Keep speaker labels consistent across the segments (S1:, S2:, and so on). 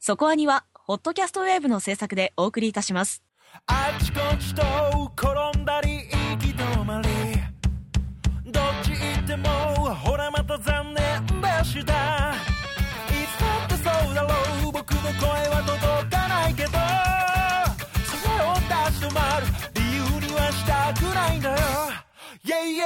S1: そこアニはホットキャストウェーブの制作でお送りいたします。
S2: あちこちと転んだり行き止まり、どっち行ってもほらまた残念でした。いつだってそうだろう、僕の声は届かないけど、それを立ち止まる理由にはしたくないんだよ。Yeah, yeah。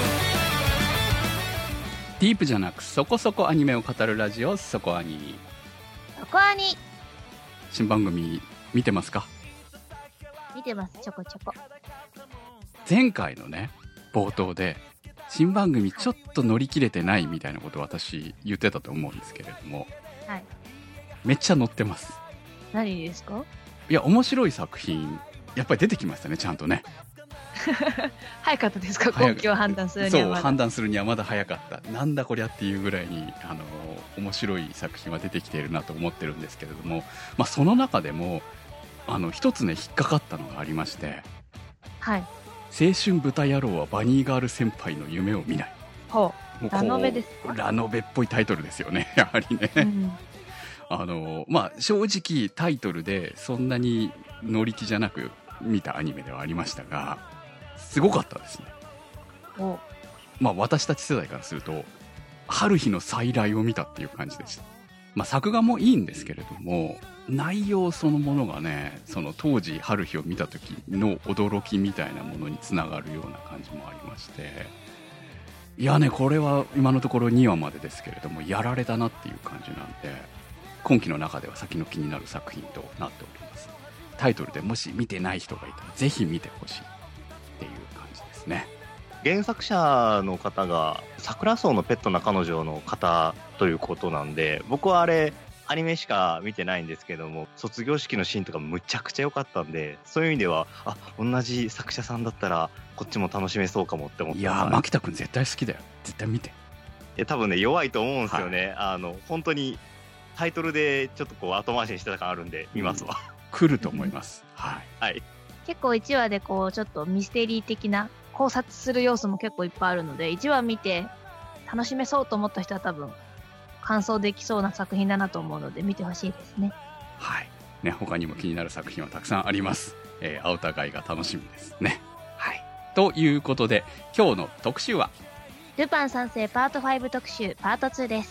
S3: ディープじゃなくそこそこアニメを語るラジオ、そこアニ。
S4: そこアニ
S3: 新番組見てますか？
S4: 見てます、ちょこちょこ。
S3: 前回のね冒頭で新番組ちょっと乗り切れてないみたいなことを私言ってたと思うんですけれども、
S4: はい、
S3: めっちゃ乗ってます。
S4: 何ですか？
S3: いや面白い作品やっぱり出てきましたね、ちゃんとね。
S4: 早かったですか？根拠を判断するにはまだ。
S3: そう、判断するにはまだ早かった。なんだこりゃっていうぐらいに面白い作品は出てきているなと思ってるんですけれども、まあ、その中でも一つね引っかかったのがありまして、
S4: はい、
S3: 青春豚野郎はバニーガール先輩の夢を見ない。
S4: ほう、ラノベですか？
S3: ラノベっぽいタイトルですよね、やはりね、
S4: うん、
S3: まあ正直タイトルでそんなに乗り気じゃなく見たアニメではありましたが、すごかったですね。
S4: ほ
S3: う、まあ私たち世代からすると春日の再来を見たっていう感じでした。まあ、作画もいいんですけれども、内容そのものがね、その当時春日を見た時の驚きみたいなものにつながるような感じもありまして、いやね、これは今のところ2話までですけれどもやられたなっていう感じなんで、今期の中では先の気になる作品となっております。タイトルでもし見てない人がいたらぜひ見てほしいっていう感じですね。
S5: 原作者の方が桜荘のペットな彼女の方ということなんで、僕はあれアニメしか見てないんですけども、卒業式のシーンとかむちゃくちゃ良かったんで、そういう意味では同じ作者さんだったらこっちも楽しめそうかもって思ってます。い
S3: やー、牧田くん絶対好きだよ、絶対見て。
S5: 多分ね弱いと思うんですよね、
S3: はい、
S5: 本当にタイトルでちょっとこう後回しにしてた感あるんで見ますわ、
S3: 来ると思います、はい、
S5: はい、
S4: 結構1話でこうちょっとミステリー的な考察する要素も結構いっぱいあるので、1話見て楽しめそうと思った人は多分感想できそうな作品だなと思うので見てほしいですね。
S3: はいね、他にも気になる作品はたくさんあります。お互いが楽しみですね。はい、ということで今日の特集は
S4: ルパン三世パート5特集パート2です。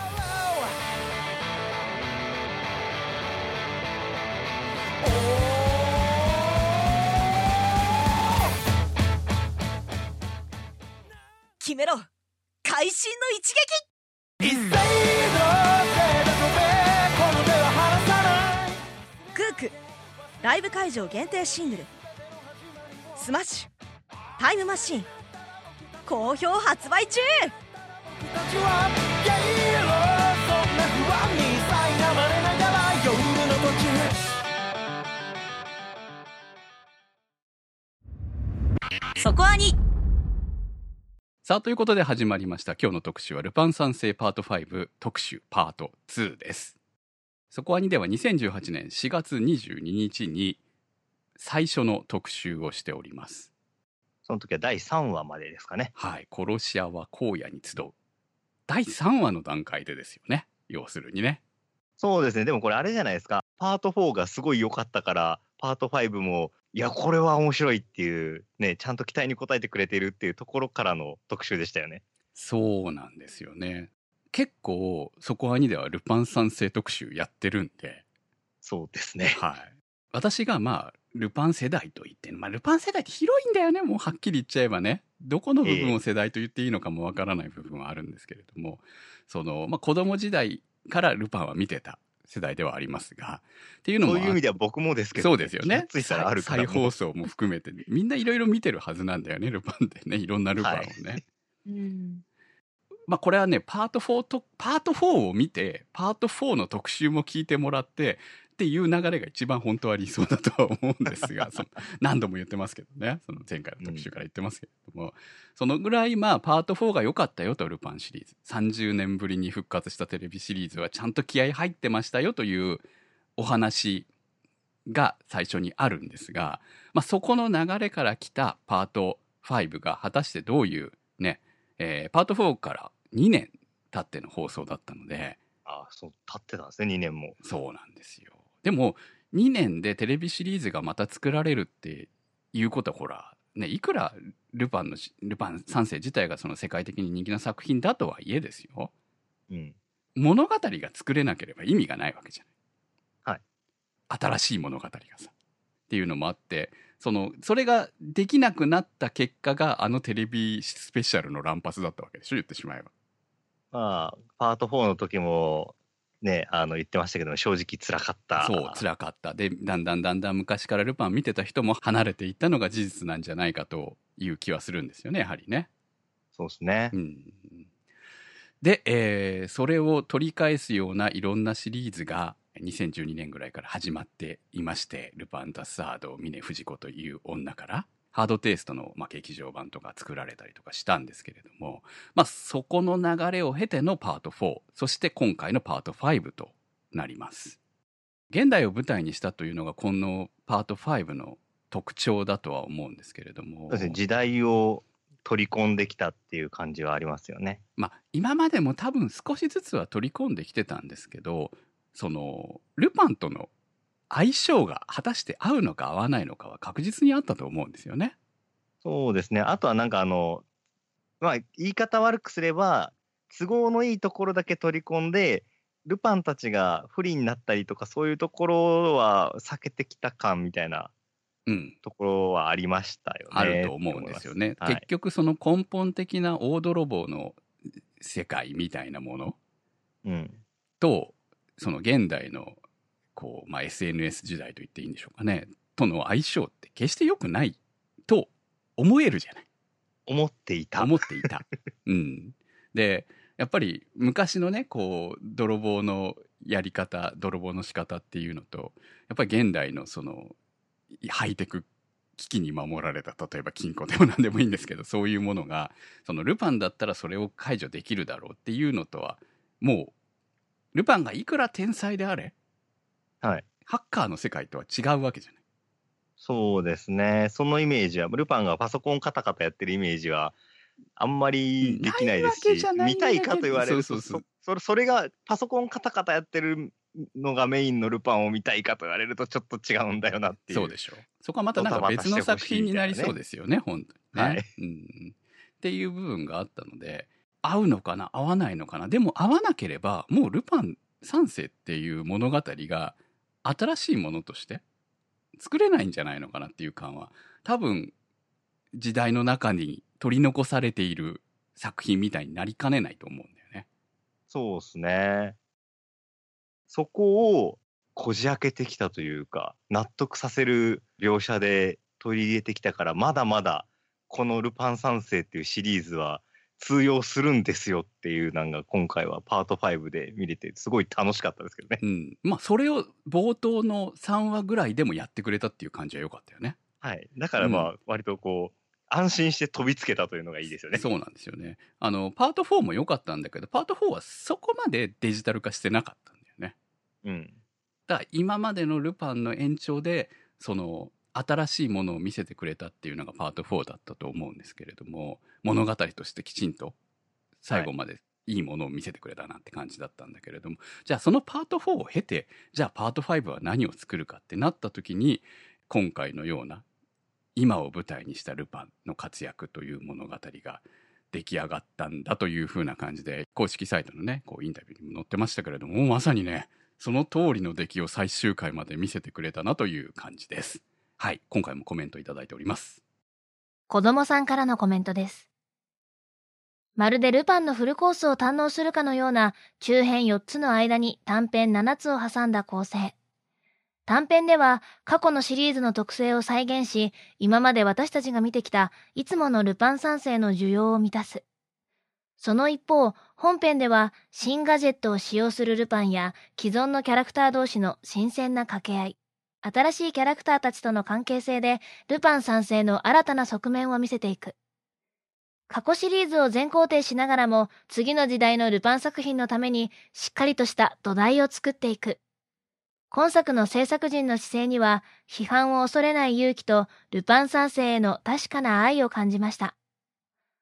S1: 決めろ、会心の一撃。
S2: 一斉の手で飛べ、この手は離さない。
S1: クークライブ会場限定シングルスマッシュタイムマシーン好評発売中。
S2: 僕たちはゲイロー、そんな不安に苛まれながら夜の途中。
S1: そこアニ。
S3: さあ、ということで始まりました今日の特集はルパン三世パート5特集パート2です。そこアニでは2018年4月22日に最初の特集をしております。
S5: その時は第3話までですかね。
S3: はい、殺し屋は荒野に集う第3話の段階でですよね、要するにね。
S5: そうですね。でもこれあれじゃないですか、パート4がすごい良かったからパート5もいやこれは面白いっていうね、ちゃんと期待に応えてくれているっていうところからの特集でしたよね。
S3: そうなんですよね。結構そこアニではルパン三世特集やってるんで。
S5: そうですね。
S3: はい。私がまあルパン世代と言って、まあルパン世代って広いんだよね、もうはっきり言っちゃえばね。どこの部分を世代と言っていいのかもわからない部分はあるんですけれども、まあ子供時代からルパンは見てた世代ではありますが、っていうのも
S5: そういう意味では僕もですけど、
S3: そうですよね。
S5: ついたらあるから
S3: 再放送も含めて、ね、みんないろいろ見てるはずなんだよね、ルパンってね、いろんなルパンをね。
S5: はい、
S4: うん、
S3: まあこれはね、パート4を見て、パート4の特集も聞いてもらってっていう流れが一番本当は理想だとは思うんですが、何度も言ってますけどね、その前回の特集から言ってますけれども、そのぐらいまあパート4が良かったよと、ルパンシリーズ30年ぶりに復活したテレビシリーズはちゃんと気合入ってましたよというお話が最初にあるんですが、まあ、そこの流れから来たパート5が果たしてどういうね、パート4から2年経っての放送だったので、
S5: あ、そう、経ってたんですね、2年も。
S3: そうなんですよ。でも、2年でテレビシリーズがまた作られるっていうことは、ほら、ね、いくらルパン三世自体がその世界的に人気な作品だとはいえですよ。
S5: うん。
S3: 物語が作れなければ意味がないわけじゃない。
S5: はい。
S3: 新しい物語がさ。っていうのもあって、それができなくなった結果があのテレビスペシャルの乱発だったわけでしょ、言ってしまえば。
S5: まあ、パート4の時も、ね、言ってましたけど、正直辛かった。
S3: そう、辛かった。で、だんだん昔からルパン見てた人も離れていったのが事実なんじゃないかという気はするんですよね、やはりね。
S5: そうですね。
S3: うん。で、それを取り返すようないろんなシリーズが2012年ぐらいから始まっていまして、ルパンザサード峰不二子という女から、ハードテイストの、劇場版とか作られたりとかしたんですけれども、そこの流れを経てのパート4、そして今回のパート5となります。現代を舞台にしたというのがこのパート5の特徴だとは思うんですけれども。
S5: そうですね、時代を取り込んできたっていう感じはありますよね。
S3: 今までも多分少しずつは取り込んできてたんですけど、ルパンとの相性が果たして合うのか合わないのかは確実にあったと思うんですよね。
S5: そうですね。あとはなんか言い方悪くすれば、都合のいいところだけ取り込んで、ルパンたちが不利になったりとか、そういうところは避けてきた感みたいなところはありましたよね。
S3: あると思うんですよね。
S5: はい、
S3: 結局その根本的な大泥棒の世界みたいなものと、その現代のSNS 時代と言っていいんでしょうかね、との相性って決して良くないと思えるじゃない。
S5: 思っていた。
S3: うん。で、やっぱり昔のね、泥棒のやり方、泥棒の仕方っていうのと、やっぱり現代のハイテク機器に守られた、例えば金庫でも何でもいいんですけど、そういうものが、ルパンだったらそれを解除できるだろうっていうのとは、もう、ルパンがいくら天才であれ、
S5: はい。
S3: ハッカーの世界とは違うわけじゃない。
S5: そうですね。そのイメージは、ルパンがパソコンカタカタやってるイメージは、あんまりできないですし、見たいかと言われると、それがパソコンカタカタやってるのがメインのルパンを見たいかと言われるとちょっと違うんだよなっていう。
S3: そうでしょう。そこはまたなんか別の作品になりそうですよね、本当にね。
S5: はい。
S3: っていう部分があったので、合うのかな合わないのかな。でも合わなければもうルパン三世っていう物語が新しいものとして作れないんじゃないのかなっていう感は多分時代の中に取り残されている作品みたいになりかねないと思うんだよね。
S5: そうですね。そこをこじ開けてきたというか、納得させる描写で取り入れてきたから、まだまだこのルパン三世っていうシリーズは通用するんですよっていうのが今回はパート5で見れてすごい楽しかったですけどね。
S3: それを冒頭の3話ぐらいでもやってくれたっていう感じは良かったよね。
S5: はい。だから割と安心して飛びつけたというのがいいですよね。
S3: そうなんですよね。パート4も良かったんだけど、パート4はそこまでデジタル化してなかったんだよね。だから今までのルパンの延長で、新しいものを見せてくれたっていうのがパート4だったと思うんですけれども、物語としてきちんと最後までいいものを見せてくれたなって感じだったんだけれども、じゃあそのパート4を経て、じゃあパート5は何を作るかってなった時に、今回のような今を舞台にしたルパンの活躍という物語が出来上がったんだというふうな感じで、公式サイトのね、インタビューにも載ってましたけれども、まさにね、その通りの出来を最終回まで見せてくれたなという感じです。はい、今回もコメントいただいております。
S4: 子供さんからのコメントです。まるでルパンのフルコースを堪能するかのような中編4つの間に短編7つを挟んだ構成。短編では過去のシリーズの特性を再現し、今まで私たちが見てきたいつものルパン三世の需要を満たす。その一方、本編では新ガジェットを使用するルパンや既存のキャラクター同士の新鮮な掛け合い、新しいキャラクターたちとの関係性でルパン三世の新たな側面を見せていく。過去シリーズを全肯定しながらも次の時代のルパン作品のためにしっかりとした土台を作っていく。今作の制作陣の姿勢には批判を恐れない勇気とルパン三世への確かな愛を感じました。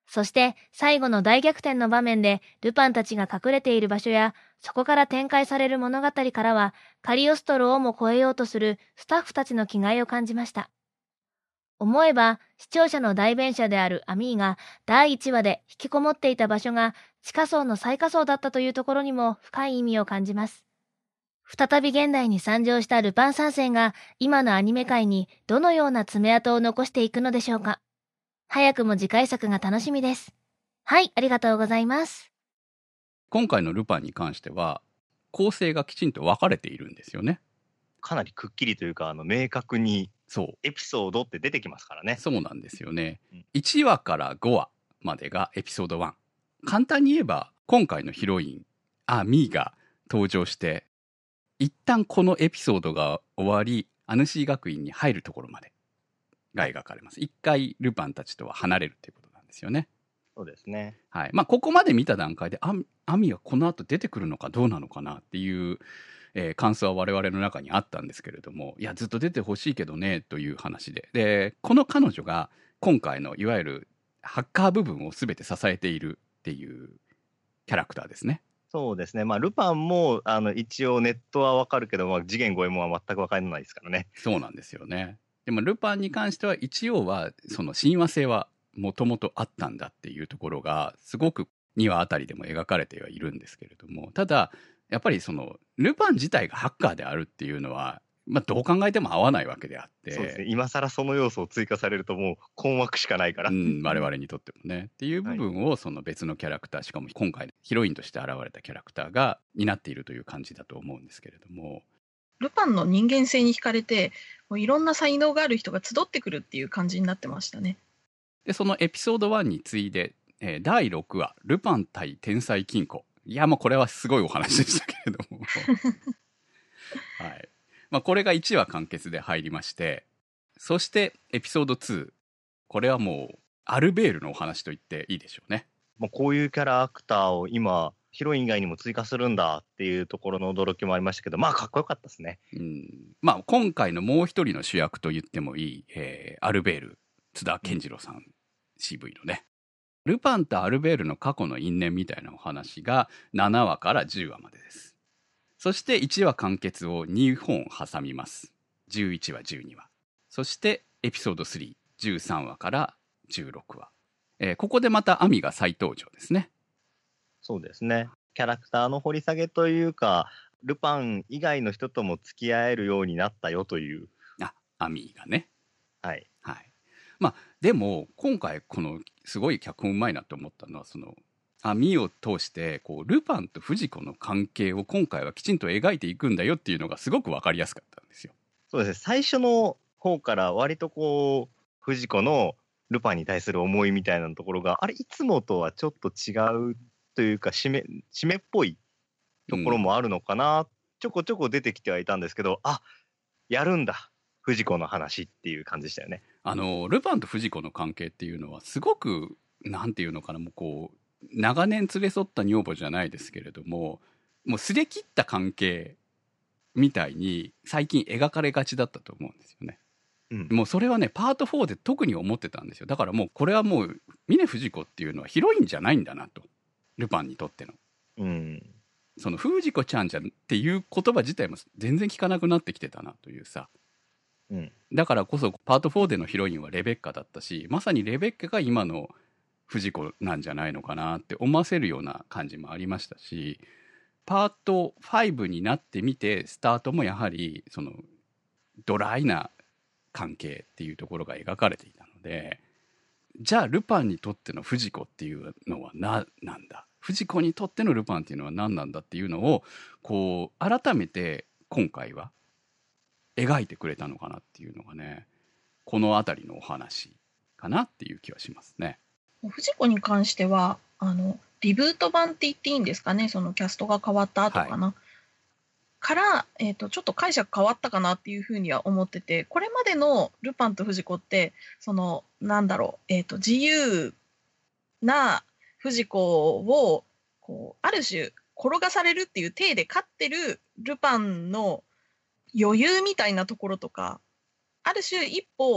S4: そして最後の大逆転の場面でルパンたちが隠れている場所やそこから展開される物語からはカリオストロをも超えようとするスタッフたちの気概を感じました。思えば視聴者の代弁者であるアミーが第1話で引きこもっていた場所が地下層の最下層だったというところにも深い意味を感じます。再び現代に参上したルパン三世が今のアニメ界にどのような爪痕を残していくのでしょうか。早くも次回作が楽しみです。はい、ありがとうございます。
S3: 今回のルパンに関しては構成がきちんと分かれているんですよね。
S5: かなりくっきりというか、明確に
S3: そう
S5: エピソードって出てきますからね。
S3: そうなんですよね、
S5: うん、
S3: 1話から5話までがエピソード1。簡単に言えば今回のヒロインミーが登場して一旦このエピソードが終わりアヌシー学院に入るところまでが描かれます。一回ルパンたちとは離れるということなんですよね。
S5: そうですね。
S3: はい。まあここまで見た段階でアミはこの後出てくるのかどうなのかなっていう、感想は我々の中にあったんですけれども、いやずっと出てほしいけどねという話で、この彼女が今回のいわゆるハッカー部分を全て支えているっていうキャラクターですね。
S5: そうですね。ルパンも一応ネットはわかるけど、次元五右衛門は全くわからないですからね。
S3: そうなんですよね。でもルパンに関しては一応はその親和性はもともとあったんだっていうところがすごく2話あたりでも描かれてはいるんですけれども、ただやっぱりそのルパン自体がハッカーであるっていうのは、どう考えても合わないわけであって、
S5: そうですね。今更その要素を追加されるともう困惑しかないから、
S3: 我々にとってもねっていう部分をその別のキャラクター、しかも今回ヒロインとして現れたキャラクターが担っているという感じだと思うんですけれども、
S6: ルパンの人間性に惹かれてもういろんな才能がある人が集ってくるっていう感じになってましたね。
S3: でそのエピソード1に次いで、第6話ルパン対天才金庫。いやもうこれはすごいお話でしたけれどもはい、これが1話完結で入りまして、そしてエピソード2、これはもうアルベールのお話と言っていいでしょうね。
S5: もうこういうキャラクターを今ヒロイン以外にも追加するんだっていうところの驚きもありましたけど、かっこよかったですね。
S3: 今回のもう一人の主役と言ってもいい、アルベール津田健次郎さん、CV のね、ルパンとアルベールの過去の因縁みたいなお話が7話から10話までです。そして1話完結を2本挟みます。11話12話、そしてエピソード3、13話から16話、ここでまたアミが再登場ですね。
S5: そうですね。キャラクターの掘り下げというか、ルパン以外の人とも付き合えるようになったよという。
S3: アミがね。
S5: はい
S3: はい。でも今回このすごい脚本うまいなと思ったのは、そのアミを通してルパンと藤子の関係を今回はきちんと描いていくんだよっていうのがすごく分かりやすかったんですよ。
S5: そうですね。最初の方から割と藤子のルパンに対する思いみたいなところがいつもとはちょっと違うというか締めっぽいところもあるのかな、ちょこちょこ出てきてはいたんですけど、やるんだ藤子の話っていう感じでしたよね。
S3: ルパンと藤子の関係っていうのはすごくなんていうのかな、もう長年連れ添った女房じゃないですけれども、もうすれ切った関係みたいに最近描かれがちだったと思うんですよね。もうそれはねパート4で特に思ってたんですよ。だからもうこれはもう峰不二子っていうのはヒロインじゃないんだなと、ルパンにとっての、その藤子ちゃんじゃんっていう言葉自体も全然聞かなくなってきてたなというさ、だからこそパート4でのヒロインはレベッカだったし、まさにレベッカが今の藤子なんじゃないのかなって思わせるような感じもありましたし、パート5になってみてスタートもやはりそのドライな関係っていうところが描かれていたので、じゃあルパンにとっての藤子っていうのはなんだ、藤子にとってのルパンっていうのは何なんだっていうのを改めて今回は描いてくれたのかなっていうのがね、この辺りのお話かなっていう気はしますね。
S6: 藤子に関してはリブート版って言っていいんですかね、そのキャストが変わった後かな、から、ちょっと解釈変わったかなっていうふうには思ってて、これまでのルパンと藤子って自由な藤子をある種転がされるっていう体で勝ってるルパンの余裕みたいなところとか、ある種一歩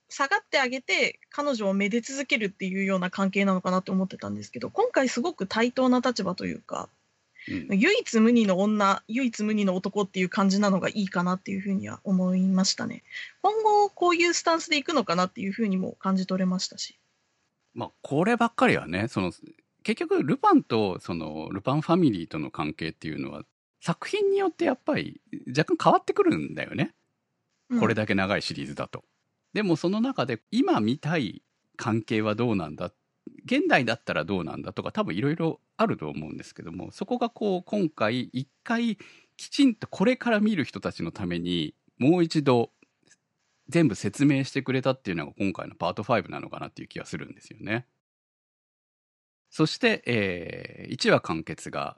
S6: 下がってあげて彼女をめで続けるっていうような関係なのかなって思ってたんですけど、今回すごく対等な立場というか、唯一無二の女、唯一無二の男っていう感じなのがいいかなっていうふうには思いましたね。今後こういうスタンスでいくのかなっていうふうにも感じ取れましたし。
S3: まあこればっかりはね、結局ルパンとルパンファミリーとの関係っていうのは作品によってやっぱり若干変わってくるんだよね。これだけ長いシリーズだと。でもその中で今見たい関係はどうなんだ、現代だったらどうなんだとか多分いろいろあると思うんですけども、そこがこう今回一回きちんとこれから見る人たちのためにもう一度全部説明してくれたっていうのが今回のパート5なのかなっていう気がするんですよね。そして、1話完結が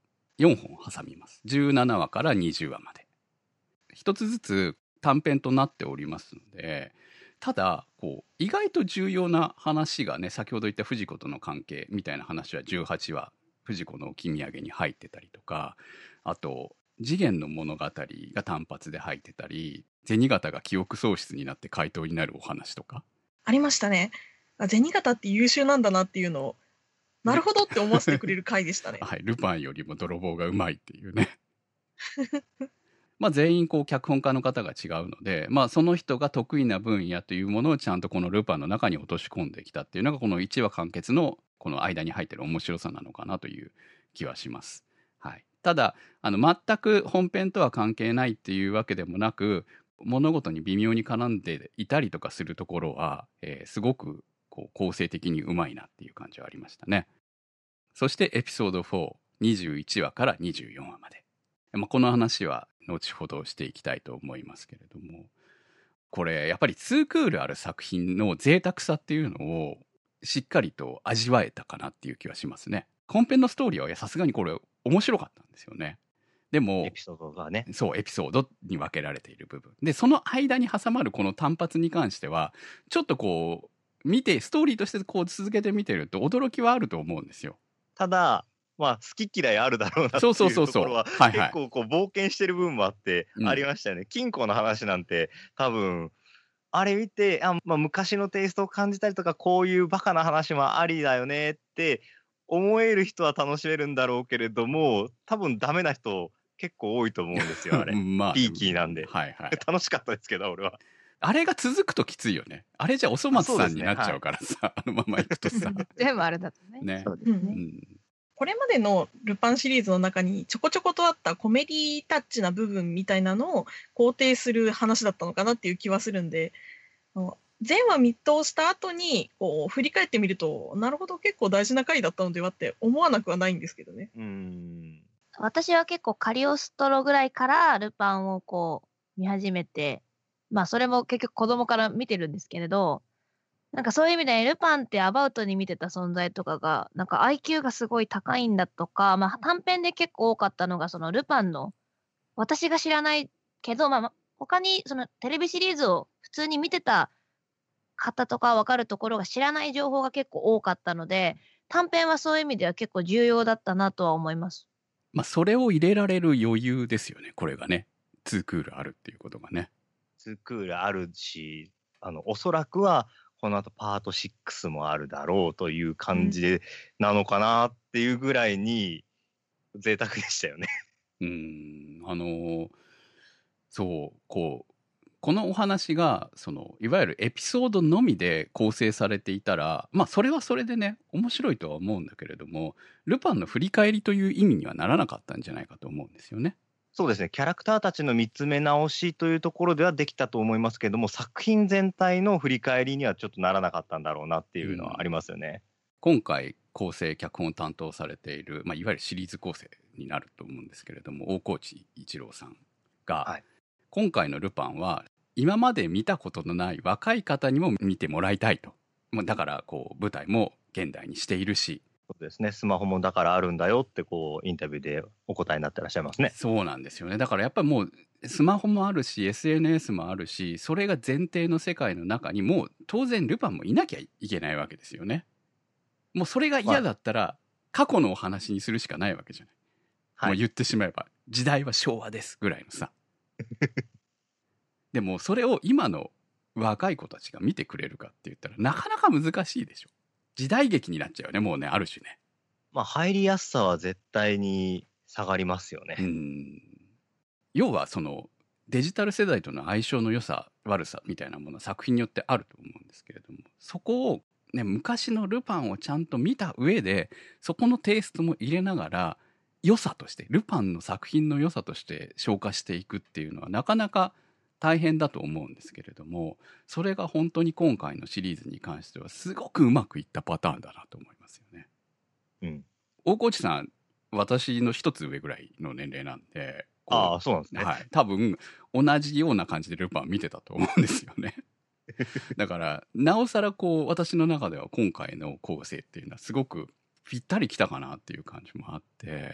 S3: 4本挟みます。17話から20話まで。一つずつ短編となっておりますので、ただこう意外と重要な話がね、先ほど言った藤子との関係みたいな話は18話藤子の置き土産に入ってたりとか、あと次元の物語が単発で入ってたり、銭形が記憶喪失になって怪盗になるお話とか
S6: ありましたね。銭形って優秀なんだなっていうのをなるほどって思わせてくれる回でしたね。
S3: はい、ルパンよりも泥棒がうまいっていうね。まあ全員こう脚本家の方が違うので、まあその人が得意な分野というものをちゃんとこのルパンの中に落とし込んできたっていうのがこの1話完結のこの間に入ってる面白さなのかなという気はします。はい。ただ全く本編とは関係ないっていうわけでもなく、物事に微妙に絡んでいたりとかするところは、すごくこう構成的にうまいなっていう感じはありましたね。そしてエピソード4、21話から24話まで。まあ、この話は後ほどしていきたいと思いますけれども、これやっぱり2クールある作品の贅沢さっていうのをしっかりと味わえたかなっていう気はしますね。本編のストーリーはさすがにこれ面白かったんですよね。でも
S5: エピソードがね、
S3: そうエピソードに分けられている部分で、その間に挟まるこの単発に関してはちょっとこう見てストーリーとしてこう続けて見てると驚きはあると思うんですよ。
S5: ただまあ好き嫌いあるだろうなっていうところは結構こう冒険してる部分もあってありましたよね。金庫の話なんて多分あれ見てまあ、昔のテイストを感じたりとか、こういうバカな話もありだよねって思える人は楽しめるんだろうけれども、多分ダメな人結構多いと思うんですよあれ。まあ、ピーキーなんで、はいはい、楽しかったですけど俺は。
S3: あれが続くときついよね。あれじゃおそ松さんになっちゃうからさ、はい、あのまま行くとさ
S4: 全部あれだとね。そうですね、
S6: これまでのルパンシリーズの中にちょこちょことあったコメディタッチな部分みたいなのを肯定する話だったのかなっていう気はするんで、全話見通した後にこう振り返ってみると、なるほど結構大事な回だったのではって思わなくはないんですけどね。
S4: 私は結構カリオストロぐらいからルパンをこう見始めて、まあそれも結局子供から見てるんですけれど、なんかそういう意味でルパンってアバウトに見てた存在とかがなんか IQ がすごい高いんだとか、まあ短編で結構多かったのがそのルパンの私が知らないけど、まあ他にそのテレビシリーズを普通に見てた方とか分かるところが知らない情報が結構多かったので、短編はそういう意味では結構重要だったなとは思います。
S3: まあそれを入れられる余裕ですよね、これがね。2クールあるっていうことがね。
S5: 2クールあるし、おそらくはこの後パート6もあるだろうという感じなのかなっていうぐらいに贅沢でしたよね。
S3: そうこのお話がいわゆるエピソードのみで構成されていたら、まあそれはそれでね面白いとは思うんだけれども、ルパンの振り返りという意味にはならなかったんじゃないかと思うんですよね。
S5: そうですね、キャラクターたちの見つめ直しというところではできたと思いますけども、作品全体の振り返りにはちょっとならなかったんだろうなっていうのはありますよね。
S3: 今回構成脚本を担当されている、まあ、いわゆるシリーズ構成になると思うんですけれども、大河内一郎さんが、はい、今回のルパンは今まで見たことのない若い方にも見てもらいたいと。だからこう舞台も現代にしているし、
S5: そうですね、スマホもだからあるんだよってこうインタビューでお答えになってらっしゃいますね。
S3: そうなんですよね。だからやっぱりもうスマホもあるし SNS もあるし、それが前提の世界の中にもう当然ルパンもいなきゃいけないわけですよね。もうそれが嫌だったら過去のお話にするしかないわけじゃない、はい、もう言ってしまえば時代は昭和ですぐらいのさでもそれを今の若い子たちが見てくれるかって言ったらなかなか難しいでしょ。時代劇になっちゃうよね、もうね、ある種ね。
S5: まあ入りやすさは絶対に下がりますよね。
S3: 要はそのデジタル世代との相性の良さ悪さみたいなものは作品によってあると思うんですけれども、そこをね、昔のルパンをちゃんと見た上でそこのテイストも入れながら良さとしてルパンの作品の良さとして消化していくっていうのはなかなか大変だと思うんですけれども、それが本当に今回のシリーズに関してはすごくうまくいったパターンだなと思いますよね。大河内さん、私の一つ上ぐらいの年齢なんで、
S5: ああ、そうなんですね。
S3: はい、多分同じような感じでルパン見てたと思うんですよね。だからなおさら私の中では今回の構成っていうのはすごくぴったりきたかなっていう感じもあって、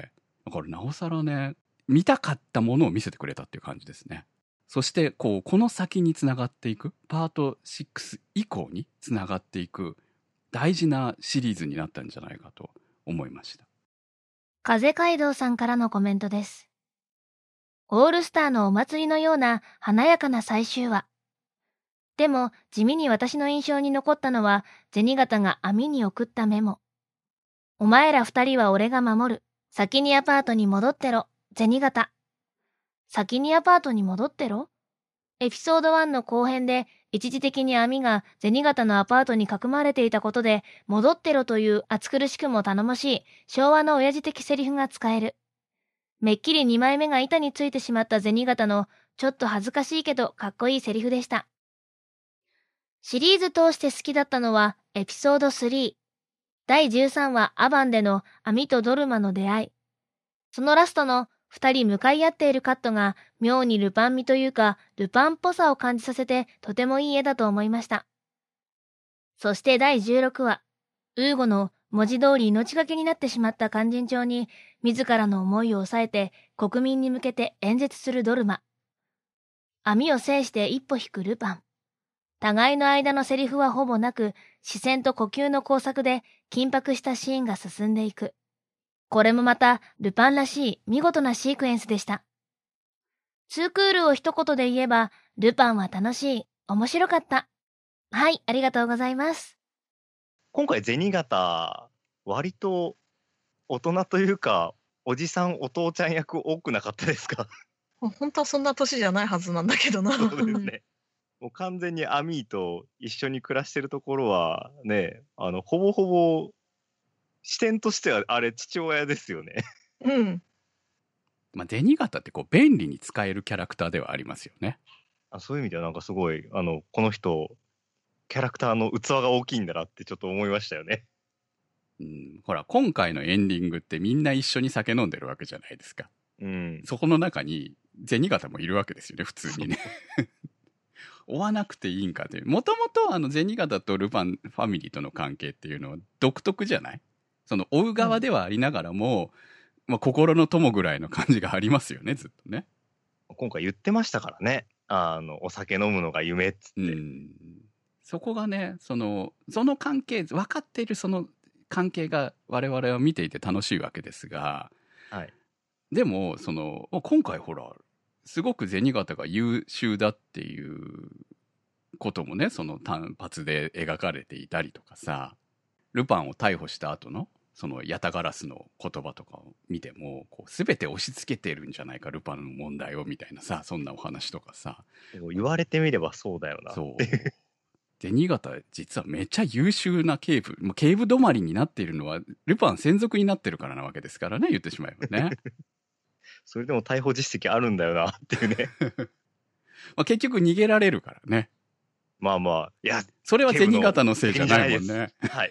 S3: だからなおさらね、見たかったものを見せてくれたっていう感じですね。そしてこの先につながっていくパート6以降につながっていく大事なシリーズになったんじゃないかと思いました。
S4: 風街道さんからのコメントです。オールスターのお祭りのような華やかな最終話。でも地味に私の印象に残ったのは銭形が網に送ったメモ。お前ら2人は俺が守る。先にアパートに戻ってろ。銭形。先にアパートに戻ってろ。エピソード1の後編で一時的に網が銭形のアパートにかくまれていたことで戻ってろという暑苦しくも頼もしい昭和の親父的セリフが使える。めっきり2枚目が板についてしまった銭形のちょっと恥ずかしいけどかっこいいセリフでした。シリーズ通して好きだったのはエピソード3。第13話アバンでの網とドルマの出会い。そのラストの2人向かい合っているカットが妙にルパン味というかルパンっぽさを感じさせてとてもいい絵だと思いました。そして第16話、ウーゴの文字通り命がけになってしまった勧進帳に自らの思いを抑えて国民に向けて演説するドルマ。網を制して一歩引くルパン。互いの間のセリフはほぼなく、視線と呼吸の交錯で緊迫したシーンが進んでいく。これもまたルパンらしい見事なシークエンスでした。ツークールを一言で言えば、ルパンは楽しい、面白かった。はい、ありがとうございます。
S5: 今回銭形、割と大人というか、おじさんお父ちゃん役多くなかったですか？
S6: 本当はそんな年じゃないはずなんだけどな。
S5: そうですね。もう完全にアミーと一緒に暮らしてるところはね、ほぼほぼ視点としてはあれ父親ですよね。
S6: うん。
S3: まあ銭形って便利に使えるキャラクターではありますよね。
S5: そういう意味ではなんかすごいこの人キャラクターの器が大きいんだなってちょっと思いましたよね。
S3: ほら今回のエンディングってみんな一緒に酒飲んでるわけじゃないですか。そこの中に銭形もいるわけですよね、普通にね。追わなくていいんかという。もともと銭形とルパンファミリーとの関係っていうのは独特じゃない？その追う側ではありながらも、まあ、心の友ぐらいの感じがありますよね、ずっとね。
S5: 今回言ってましたからね。お酒飲むのが夢っつって。
S3: そこがね、その関係、分かっているその関係が我々は見ていて楽しいわけですが、
S5: はい、
S3: でも今回ほらすごく銭形が優秀だっていうこともね、その単発で描かれていたりとかさ、ルパンを逮捕した後のそのヤタガラスの言葉とかを見ても全て押し付けてるんじゃないかルパンの問題をみたいなさ、そんなお話とかさ、
S5: 言われてみればそうだよな。
S3: そう銭形実はめっちゃ優秀な警部、警部止まりになっているのはルパン専属になってるからなわけですからね、言ってしまえばね。
S5: それでも逮捕実績あるんだよなっていうね。
S3: 結局逃げられるからね。
S5: まあまあ、いや、
S3: それは銭形のせいじゃないもんね。
S5: はい。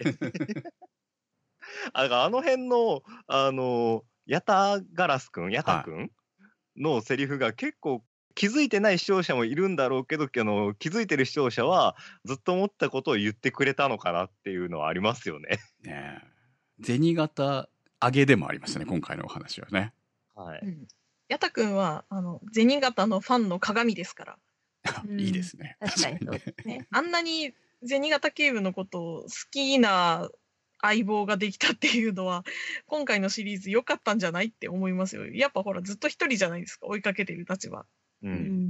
S5: あの辺のヤタガラスくん、ヤタくんのセリフが結構気づいてない視聴者もいるんだろうけど、気づいてる視聴者はずっと思ったことを言ってくれたのかなっていうのはありますよね。
S3: ねえ、銭形上げでもありましたね、今回のお話はね。
S5: はい。
S6: ヤタくんは銭形のファンの鏡ですから。
S3: いいですね。
S4: 確かにそうです
S6: ね。あんなに銭形警部のことを好きな相棒ができたっていうのは今回のシリーズ良かったんじゃないって思いますよ。やっぱほらずっと一人じゃないですか、追いかけてる立場。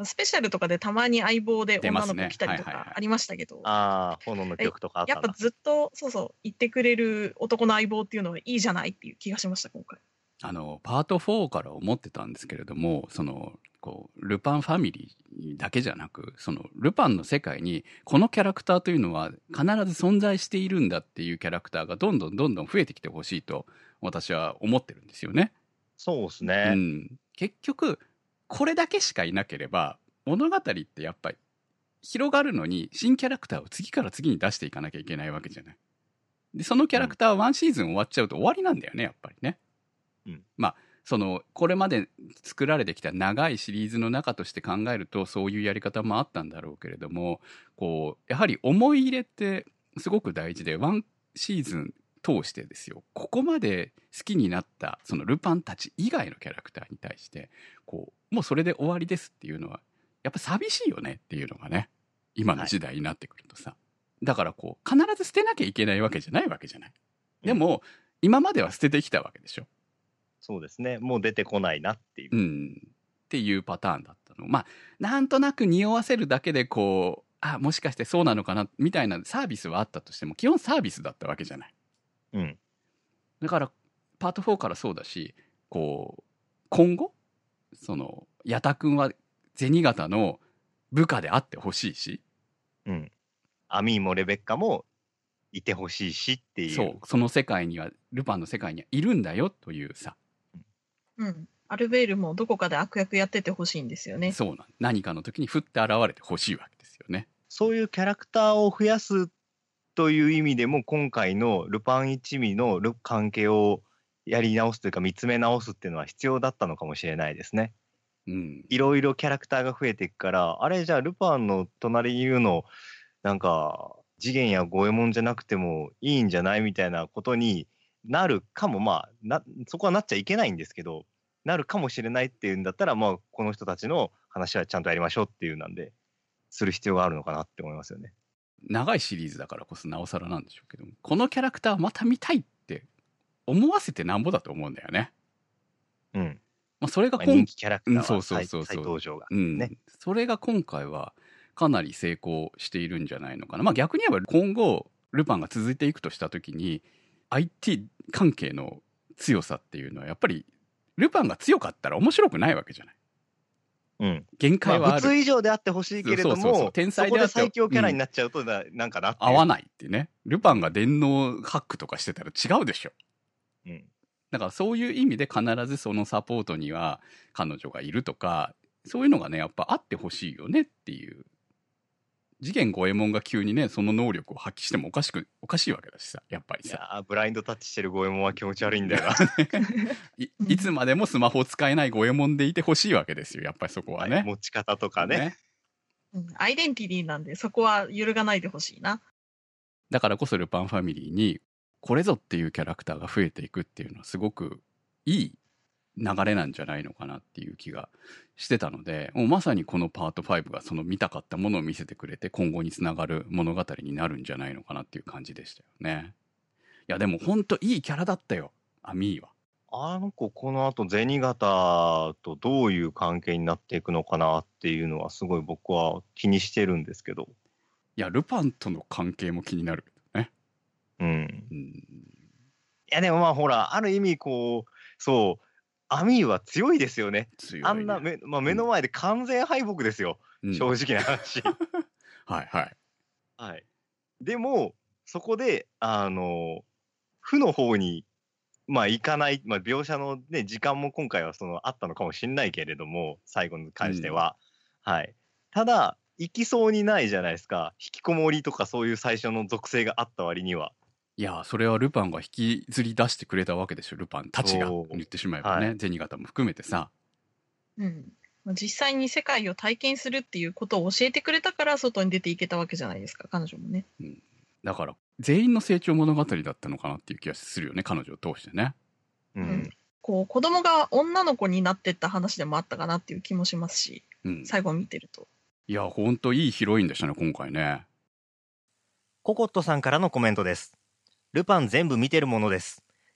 S6: スペシャルとかでたまに相棒で女の子来たりと
S3: 出ますねはいはいはい
S6: かありましたけど、
S5: ああ、炎の曲とかあったんだ。
S6: やっぱずっとそうそう言ってくれる男の相棒っていうのはいいじゃないっていう気がしました今回。
S3: パート4から思ってたんですけれども、ルパンファミリーだけじゃなく、ルパンの世界にこのキャラクターというのは必ず存在しているんだっていうキャラクターがどんどん増えてきてほしいと私は思ってるんですよね。
S5: そうです
S3: う
S5: ね。
S3: ん、結局これだけしかいなければ物語ってやっぱり広がるのに新キャラクターを次から次に出していかなきゃいけないわけじゃない。でそのキャラクターはワンシーズン終わっちゃうと終わりなんだよね、やっぱりね。まあこれまで作られてきた長いシリーズの中として考えるとそういうやり方もあったんだろうけれども、やはり思い入れってすごく大事で、ワンシーズン通してですよ、ここまで好きになったそのルパンたち以外のキャラクターに対してもうそれで終わりですっていうのはやっぱ寂しいよねっていうのがね、今の時代になってくるとさ、だから必ず捨てなきゃいけないわけじゃないわけじゃない。でも、今までは捨ててきたわけでしょ。
S5: そうですね。もう出てこないなっていう。
S3: っていうパターンだったの。まあなんとなく匂わせるだけでもしかしてそうなのかなみたいなサービスはあったとしても基本サービスだったわけじゃない。だからパート4からそうだし、今後矢田くんは銭形の部下であってほしいし、
S5: アミーもレベッカもいてほしいしっていう。
S3: その世界にはルパンの世界にはいるんだよというさ。
S6: アルベールもどこかで悪役やっててほしいんですよね。
S3: そうなん。何かの時にふって現れてほしいわけですよね。
S5: そういうキャラクターを増やすという意味でも今回のルパン一味の関係をやり直すというか見つめ直すっていうのは必要だったのかもしれないですね。いろいろキャラクターが増えていくから、あれじゃあルパンの隣にいるのなんか次元や五右衛門じゃなくてもいいんじゃないみたいなことになるかも、そこはなっちゃいけないんですけど、なるかもしれないっていうんだったら、この人たちの話はちゃんとやりましょうっていうなんでする必要があるのかなって思いますよね。
S3: 長いシリーズだからこそなおさらなんでしょうけども、このキャラクターまた見たいって思わせてなんぼだと思うんだよね。それが
S5: 人気キャラクターは
S3: 再
S5: 登場が
S3: それが今回はかなり成功しているんじゃないのかな。逆に言えば今後ルパンが続いていくとした時に IT 関係の強さっていうのはやっぱりルパンが強かったら面白くないわけじゃない。限界はある。
S5: 普通以上であってほしいけれども、
S3: 天才であって
S5: そこで最強キャラになっちゃうとなんかなって
S3: 合わないってね。ルパンが電脳ハックとかしてたら違うでしょ。だからそういう意味で必ずそのサポートには彼女がいるとか、そういうのがねやっぱあってほしいよねっていう。次元五右衛門が急にねその能力を発揮してもおかしいわけだしさ、やっぱりさ。
S5: いやブラインドタッチしてる五右衛門は気持ち悪いんだよな。
S3: いつまでもスマホを使えない五右衛門でいてほしいわけですよ、やっぱりそこはね。
S5: 持ち方とかね。
S6: アイデンティティなんでそこは揺るがないでほしいな。
S3: だからこそルパンファミリーにこれぞっていうキャラクターが増えていくっていうのはすごくいい流れなんじゃないのかなっていう気がしてたので、もうまさにこのパート5がその見たかったものを見せてくれて今後につながる物語になるんじゃないのかなっていう感じでしたよね。いやでもほんといいキャラだったよ、アミーは。
S5: あの子この後銭形とどういう関係になっていくのかなっていうのはすごい僕は気にしてるんですけど。
S3: いやルパンとの関係も気になるけどね。
S5: いやでもほらある意味そうアミーは強いですよね。あんな目の前で完全敗北ですよ、正直な話。はい。でもそこで負の方にいかない、描写のね時間も今回はあったのかもしれないけれども、最後に関しては、ただ行きそうにないじゃないですか。引きこもりとかそういう最初の属性があった割には。
S3: いやそれはルパンが引きずり出してくれたわけでしょ、ルパンたちが言ってしまえばね、銭形も含めてさ。
S6: 実際に世界を体験するっていうことを教えてくれたから外に出ていけたわけじゃないですか、彼女もね。
S3: だから全員の成長物語だったのかなっていう気がするよね、彼女を通してね。
S6: 子供が女の子になってった話でもあったかなっていう気もしますし、最後見てると。
S3: いやほんといいヒロインでしたね今回ね。
S7: ココットさんからのコメントです。ルパン全部見てるものです。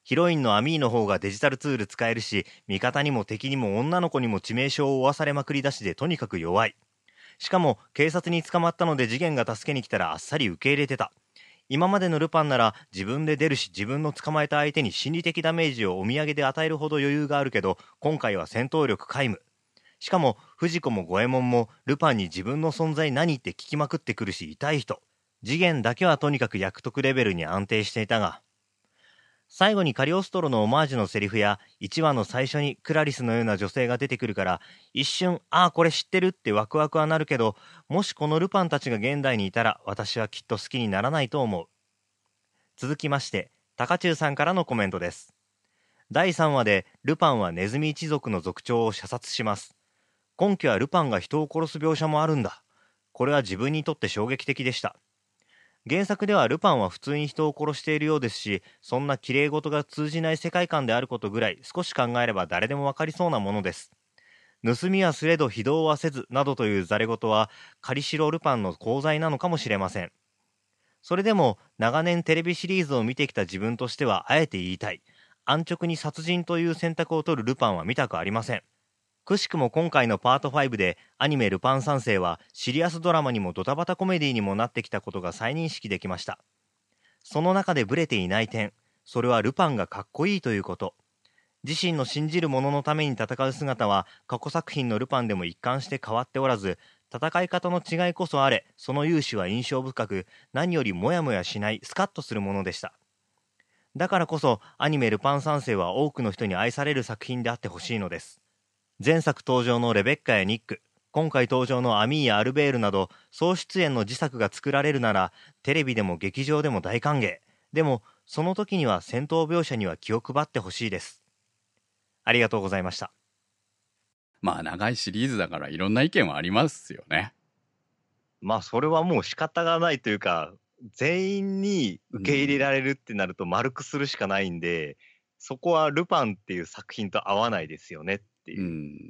S5: ヒロインのアミーの方がデジタルツール使えるし、味方にも敵にも女の子にも致命傷を負わされまくりだしでとにかく弱い。しかも警察に捕まったので次元が助けに来たらあっさり受け入れてた。今までのルパンなら自分で出るし、自分の捕まえた相手に心理的ダメージをお土産で与えるほど余裕があるけど、今回は戦闘力皆無。しかも藤子も五右衛門もルパンに自分の存在何って聞きまくってくるし痛い人。次元だけはとにかく役得レベルに安定していたが、最後にカリオストロのオマージュのセリフや1話の最初にクラリスのような女性が出てくるから、一瞬これ知ってるってワクワクはなるけど、もしこのルパンたちが現代にいたら私はきっと好きにならないと思う。続きまして高中さんからのコメントです。第3話でルパンはネズミ一族の族長を射殺します。今期はルパンが人を殺す描写もあるんだ。これは自分にとって衝撃的でした。原作ではルパンは普通に人を殺しているようですし、そんな綺麗事が通じない世界観であることぐらい少し考えれば誰でもわかりそうなものです。盗みはすれど非道はせずなどというざれ言はカリシロルパンの功罪なのかもしれません。それでも長年テレビシリーズを見てきた自分としてはあえて言いたい。安直に殺人という選択を取るルパンは見たくありません。くしくも今回のパート5でアニメルパン三世はシリアスドラマにもドタバタコメディにもなってきたことが再認識できました。その中でブレていない点、それはルパンがかっこいいということ。自身の信じる者のために戦う姿は過去作品のルパンでも一貫して変わっておらず、戦い方の違いこそあれ、その勇姿は印象深く、何よりモヤモヤしないスカッとするものでした。だからこそアニメルパン三世は多くの人に愛される作品であってほしいのです。前作登場のレベッカやニック、今回登場のアミーやアルベールなど総出演の自作が作られるならテレビでも劇場でも大歓迎。でもその時には戦闘描写には気を配ってほしいです。ありがとうございました。
S3: まあ長いシリーズだからいろんな意見はありますよね。
S5: まあそれはもう仕方がないというか、全員に受け入れられるってなると丸くするしかないんで、そこはルパンっていう作品と合わないですよねっていう。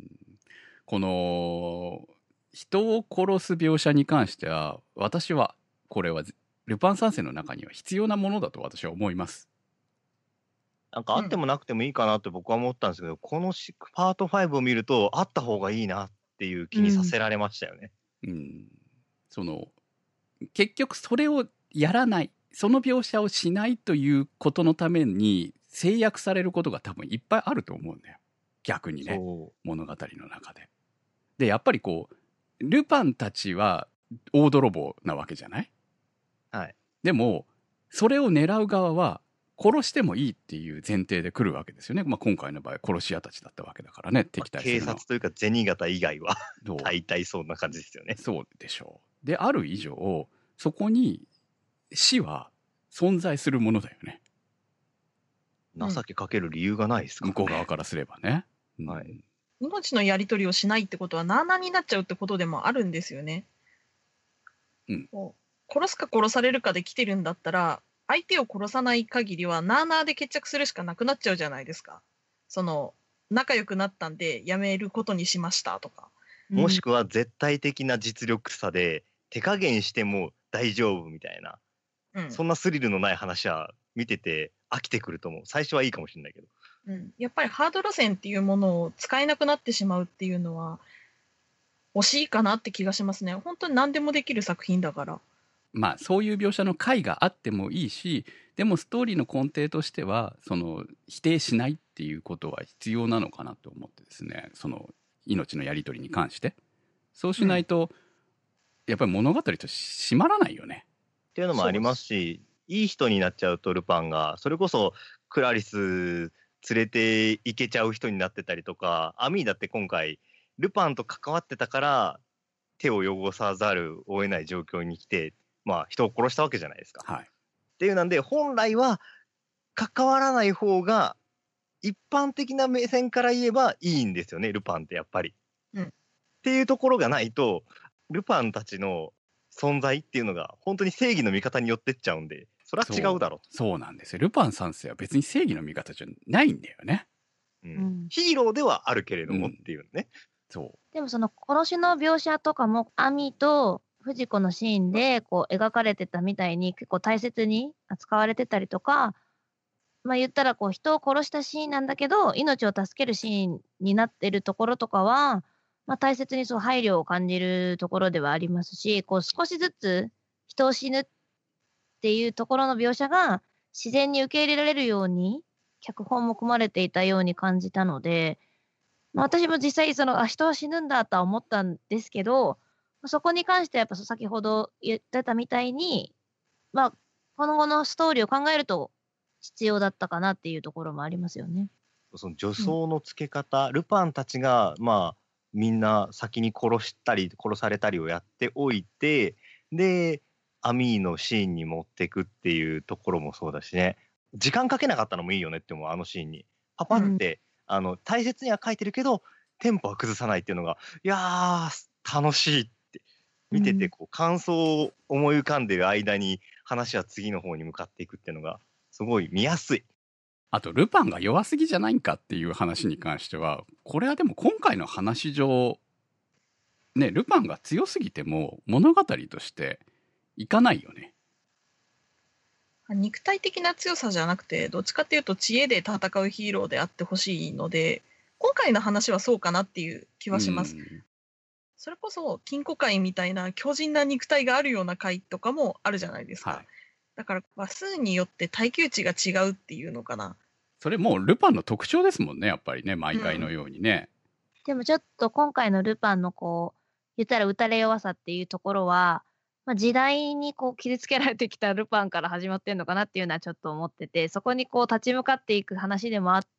S3: この人を殺す描写に関しては私はこれはルパン三世の中には必要なものだと私は思います。
S5: なんかあってもなくてもいいかなって僕は思ったんですけど、このパート5を見るとあった方がいいなっていう気にさせられましたよね。
S3: その結局それをやらない、その描写をしないということのために制約されることが多分いっぱいあると思うんだよ、逆にね、物語の中で。でやっぱりこうルパンたちは大泥棒なわけじゃない？
S5: はい。
S3: でもそれを狙う側は殺してもいいっていう前提で来るわけですよね。今回の場合殺し屋たちだったわけだからね、敵対するのは。
S5: 警察というか銭形以外は大体そんな感じですよね。
S3: そうでしょう。である以上そこに死は存在するものだよね。
S5: 情けかける理由がないですかね、
S3: 向こう側からすればね。
S6: はい。命のやり取りをしないってことはなあなあになっちゃうってことでもあるんですよね。殺すか殺されるかで来てるんだったら、相手を殺さない限りはなあなあで決着するしかなくなっちゃうじゃないですか。仲良くなったんでやめることにしましたとか。
S5: もしくは絶対的な実力差で手加減しても大丈夫みたいな、そんなスリルのない話は見てて飽きてくると思う。最初はいいかもしれないけど。
S6: やっぱりハード路線っていうものを使えなくなってしまうっていうのは惜しいかなって気がしますね。本当に何でもできる作品だから。
S3: まあそういう描写の回があってもいいし、でもストーリーの根底としては否定しないっていうことは必要なのかなと思ってですね、命のやり取りに関してそうしないと、やっぱり物語と締まらないよね
S5: っていうのもありますし、いい人になっちゃうとルパンがそれこそクラリス連れて行けちゃう人になってたりとか、アミーだって今回ルパンと関わってたから手を汚さざるを得ない状況に来て、人を殺したわけじゃないですか。っていうなんで本来は関わらない方が一般的な目線から言えばいいんですよね、ルパンってやっぱり。っていうところがないとルパンたちの存在っていうのが本当に正義の味方に寄ってっちゃうんで、それは違うだろう。
S3: そうなんですよ。ルパン三世は別に正義の味方じゃないんだよね。
S5: ヒーローではあるけれどもっていうね。
S4: でもその殺しの描写とかもアミと藤子のシーンで描かれてたみたいに結構大切に扱われてたりとか、 まあ言ったらこう人を殺したシーンなんだけど、命を助けるシーンになってるところとかは、まあ大切にそう配慮を感じるところではありますし、こう少しずつ人を死ぬっていうところの描写が自然に受け入れられるように、脚本も組まれていたように感じたので、まあ、私も実際人は死ぬんだとは思ったんですけど、そこに関してはやっぱ先ほど言ってたみたいに、まあ、今後のストーリーを考えると必要だったかなっていうところもありますよね。
S5: その助走のつけ方、ルパンたちが、まあ、みんな先に殺されたりをやっておいて、で、アミーのシーンに持っていくっていうところもそうだしね、時間かけなかったのもいいよねって思う、あのシーンに。パパって、大切には書いてるけど、テンポは崩さないっていうのが、いやー、楽しいって。見てて、こう、感想を思い浮かんでる間に、話は次の方に向かっていくっていうのが、すごい見やすい。
S3: あと、ルパンが弱すぎじゃないんかっていう話に関しては、これはでも今回の話上、ね、ルパンが強すぎても物語としていかないよね。
S6: 肉体的な強さじゃなくて、どっちかっていうと知恵で戦うヒーローであってほしいので、今回の話はそうかなっていう気はします。それこそ金庫界みたいな強靭な肉体があるような回とかもあるじゃないですか。はい、だから話数によって耐久値が違うっていうのかな。
S3: それもうルパンの特徴ですもんね、やっぱりね、毎回のようにね。
S4: でもちょっと今回のルパンのこう、言ったら打たれ弱さっていうところは、まあ、時代にこう傷つけられてきたルパンから始まってるのかなっていうのはちょっと思ってて、そこにこう立ち向かっていく話でもあって、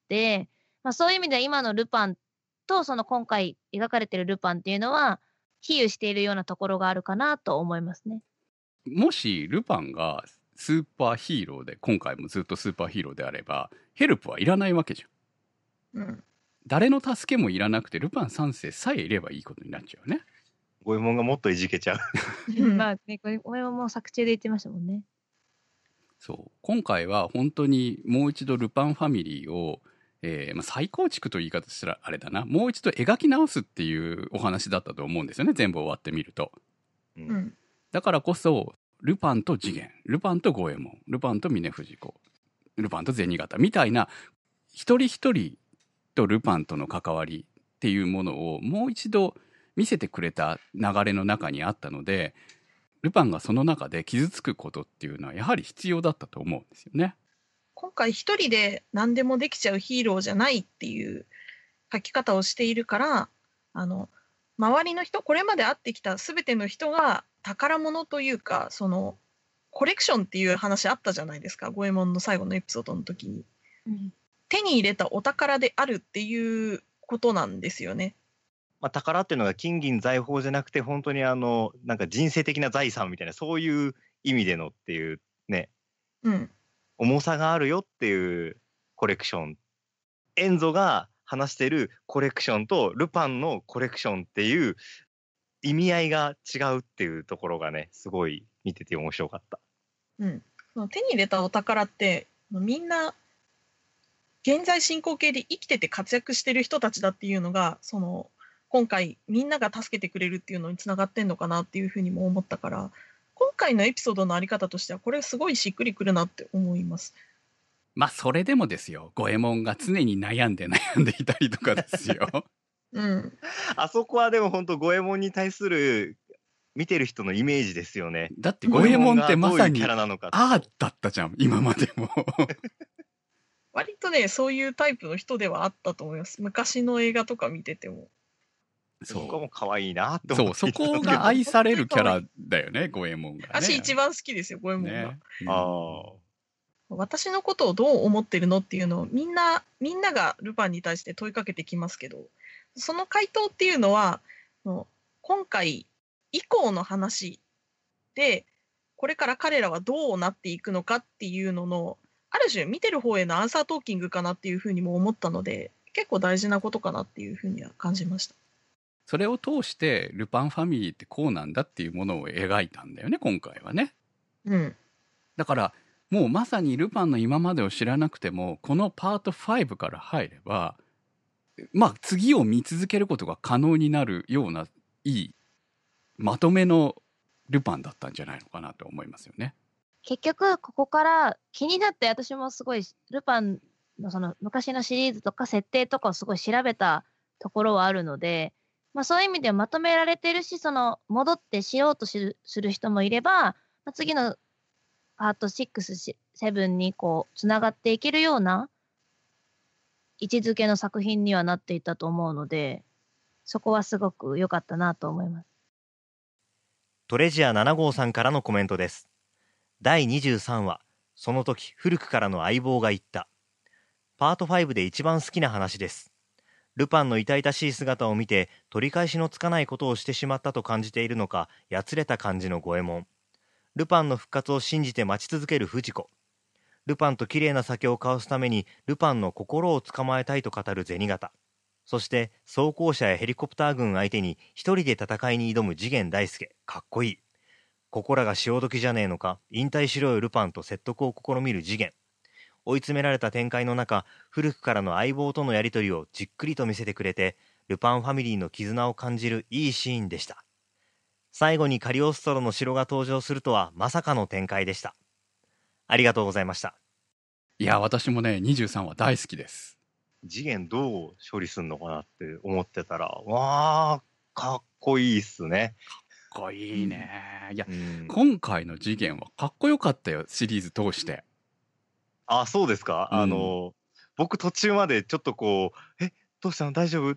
S4: まあ、そういう意味では今のルパンとその今回描かれてるルパンっていうのは比喩しているようなところがあるかなと思いますね。
S3: もしルパンがスーパーヒーローで、今回もずっとスーパーヒーローであればヘルプはいらないわけじゃん。誰の助けもいらなくてルパン三世さえいればいいことになっちゃうね。
S5: 五右衛門がもっといじけちゃう。
S4: まあね、これ五右衛門も作中で言ってましたもんね。
S3: そう今回は本当にもう一度ルパンファミリーを、再構築という言い方したらあれだな、もう一度描き直すっていうお話だったと思うんですよね、全部終わってみると。だからこそルパンと次元、ルパンと五右衛門、ルパンと峰不二子、ルパンと銭形みたいな一人一人とルパンとの関わりっていうものをもう一度見せてくれた流れの中にあったので、ルパンがその中で傷つくことっていうのはやはり必要だったと思うんですよね。
S6: 今回一人で何でもできちゃうヒーローじゃないっていう書き方をしているから、周りの人、これまで会ってきた全ての人が宝物というか、そのコレクションっていう話あったじゃないですか、五右衛門の最後のエピソードの時に。手に入れたお宝であるっていうことなんですよね。
S5: まあ、宝っていうのが金銀財宝じゃなくて、本当になんか人生的な財産みたいな、そういう意味でのっていうね、重さがあるよっていうコレクション。エンゾが話してるコレクションとルパンのコレクションっていう意味合いが違うっていうところがね、すごい見てて面白かった。
S6: その手に入れたお宝ってみんな現在進行形で生きてて活躍してる人たちだっていうのが、その今回みんなが助けてくれるっていうのにつながってんのかなっていうふうにも思ったから、今回のエピソードのあり方としてはこれすごいしっくりくるなって思います。
S3: まあそれでもですよ、五右衛門が常に悩んでいたりとかですよ。
S5: あそこはでも本当五右衛門に対する見てる人のイメージですよね。
S3: だって五右衛門ってまさにああだったじゃん、今までも。
S6: 割とね、そういうタイプの人ではあったと思います。昔の映画とか見てても。
S5: そこも可愛いなって思って。
S3: そこが愛されるキャラだよね、五右衛門が、ね。
S6: 私一番好きですよ、五右衛門が。私のことをどう思ってるのっていうのをみんながルパンに対して問いかけてきますけど、その回答っていうのは今回以降の話で、これから彼らはどうなっていくのかっていうののある種見てる方へのアンサートーキングかなっていうふうにも思ったので、結構大事なことかなっていうふうには感じました。
S3: それを通してルパンファミリーってこうなんだっていうものを描いたんだよね、今回はね。だからもうまさにルパンの今までを知らなくても、このパート5から入ればまあ次を見続けることが可能になるようないいまとめのルパンだったんじゃないのかなと思いますよね。
S4: 結局ここから気になって、私もすごいルパンのその昔のシリーズとか設定とかをすごい調べたところはあるので、まあ、そういう意味ではまとめられてるし、その戻ってしようとする人もいれば、まあ、次のパート6、7にこうつながっていけるような位置づけの作品にはなっていたと思うので、そこはすごく良かったなと思います。
S7: トレジア7号さんからのコメントです。第23話、その時古くからの相棒が言った。パート5で一番好きな話です。ルパンの痛々しい姿を見て取り返しのつかないことをしてしまったと感じているのか、やつれた感じの五右衛門。ルパンの復活を信じて待ち続ける藤子。ルパンと綺麗な酒を交わすためにルパンの心を捕まえたいと語る銭形。そして装甲車やヘリコプター軍相手に一人で戦いに挑む次元大介。かっこいい。ここらが潮時じゃねえのか、引退しろよルパンと説得を試みる次元。追い詰められた展開の中、古くからの相棒とのやりとりをじっくりと見せてくれて、ルパンファミリーの絆を感じるいいシーンでした。最後にカリオストロの城が登場するとはまさかの展開でした。ありがとうございました。
S3: いや、私もね、23話大好きです。
S5: 次元どう処理すんのかなって思ってたら、わー、かっこいいっすね。
S3: かっこいいね。いや、今回の次元はかっこよかったよ、シリーズ通して。
S5: あ、そうですか。僕途中までちょっとこう、どうしたの大丈夫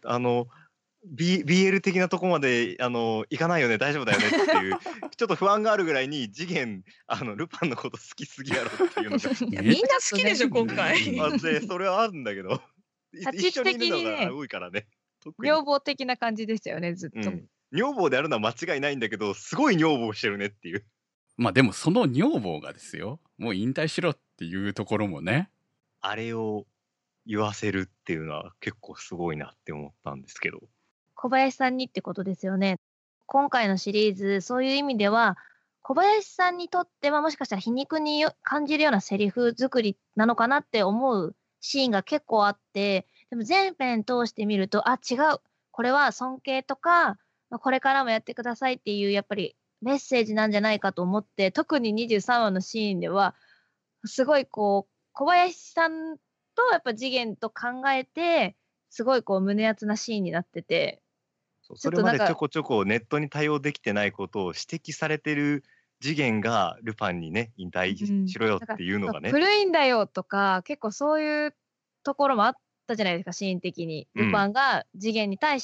S5: BL 的なとこまで行かないよね、大丈夫だよねっていうちょっと不安があるぐらいに次元ルパンのこと好きすぎやろっていうのが
S6: いやみんな好きでしょ今回。
S5: でそれはあるんだけど、一緒にいるのが多いからね。
S4: 女房的な感じでしたよね、ずっと。
S5: 女房であるのは間違いないんだけど、すごい女房してるねっていう。
S3: まあでもその女房がですよ、もう引退しろっていうところもね、
S5: あれを言わせるっていうのは結構すごいなって思ったんですけど。
S4: 小林さんにってことですよね。今回のシリーズ、そういう意味では小林さんにとってはもしかしたら皮肉に感じるようなセリフ作りなのかなって思うシーンが結構あって、でも全編通してみると、あ、違う、これは尊敬とか、これからもやってくださいっていうやっぱりメッセージなんじゃないかと思って、特に23話のシーンではすごいこう小林さんとやっぱ次元と考えて、すごいこう胸熱なシーンになってて、
S5: それまでちょこちょこネットに対応できてないことを指摘されてる次元がルパンにね、引退しろよっていうのがね、
S4: 古いんだよとか結構そういうところもあったじゃないですか、シーン的に。ルパンが次元に対して、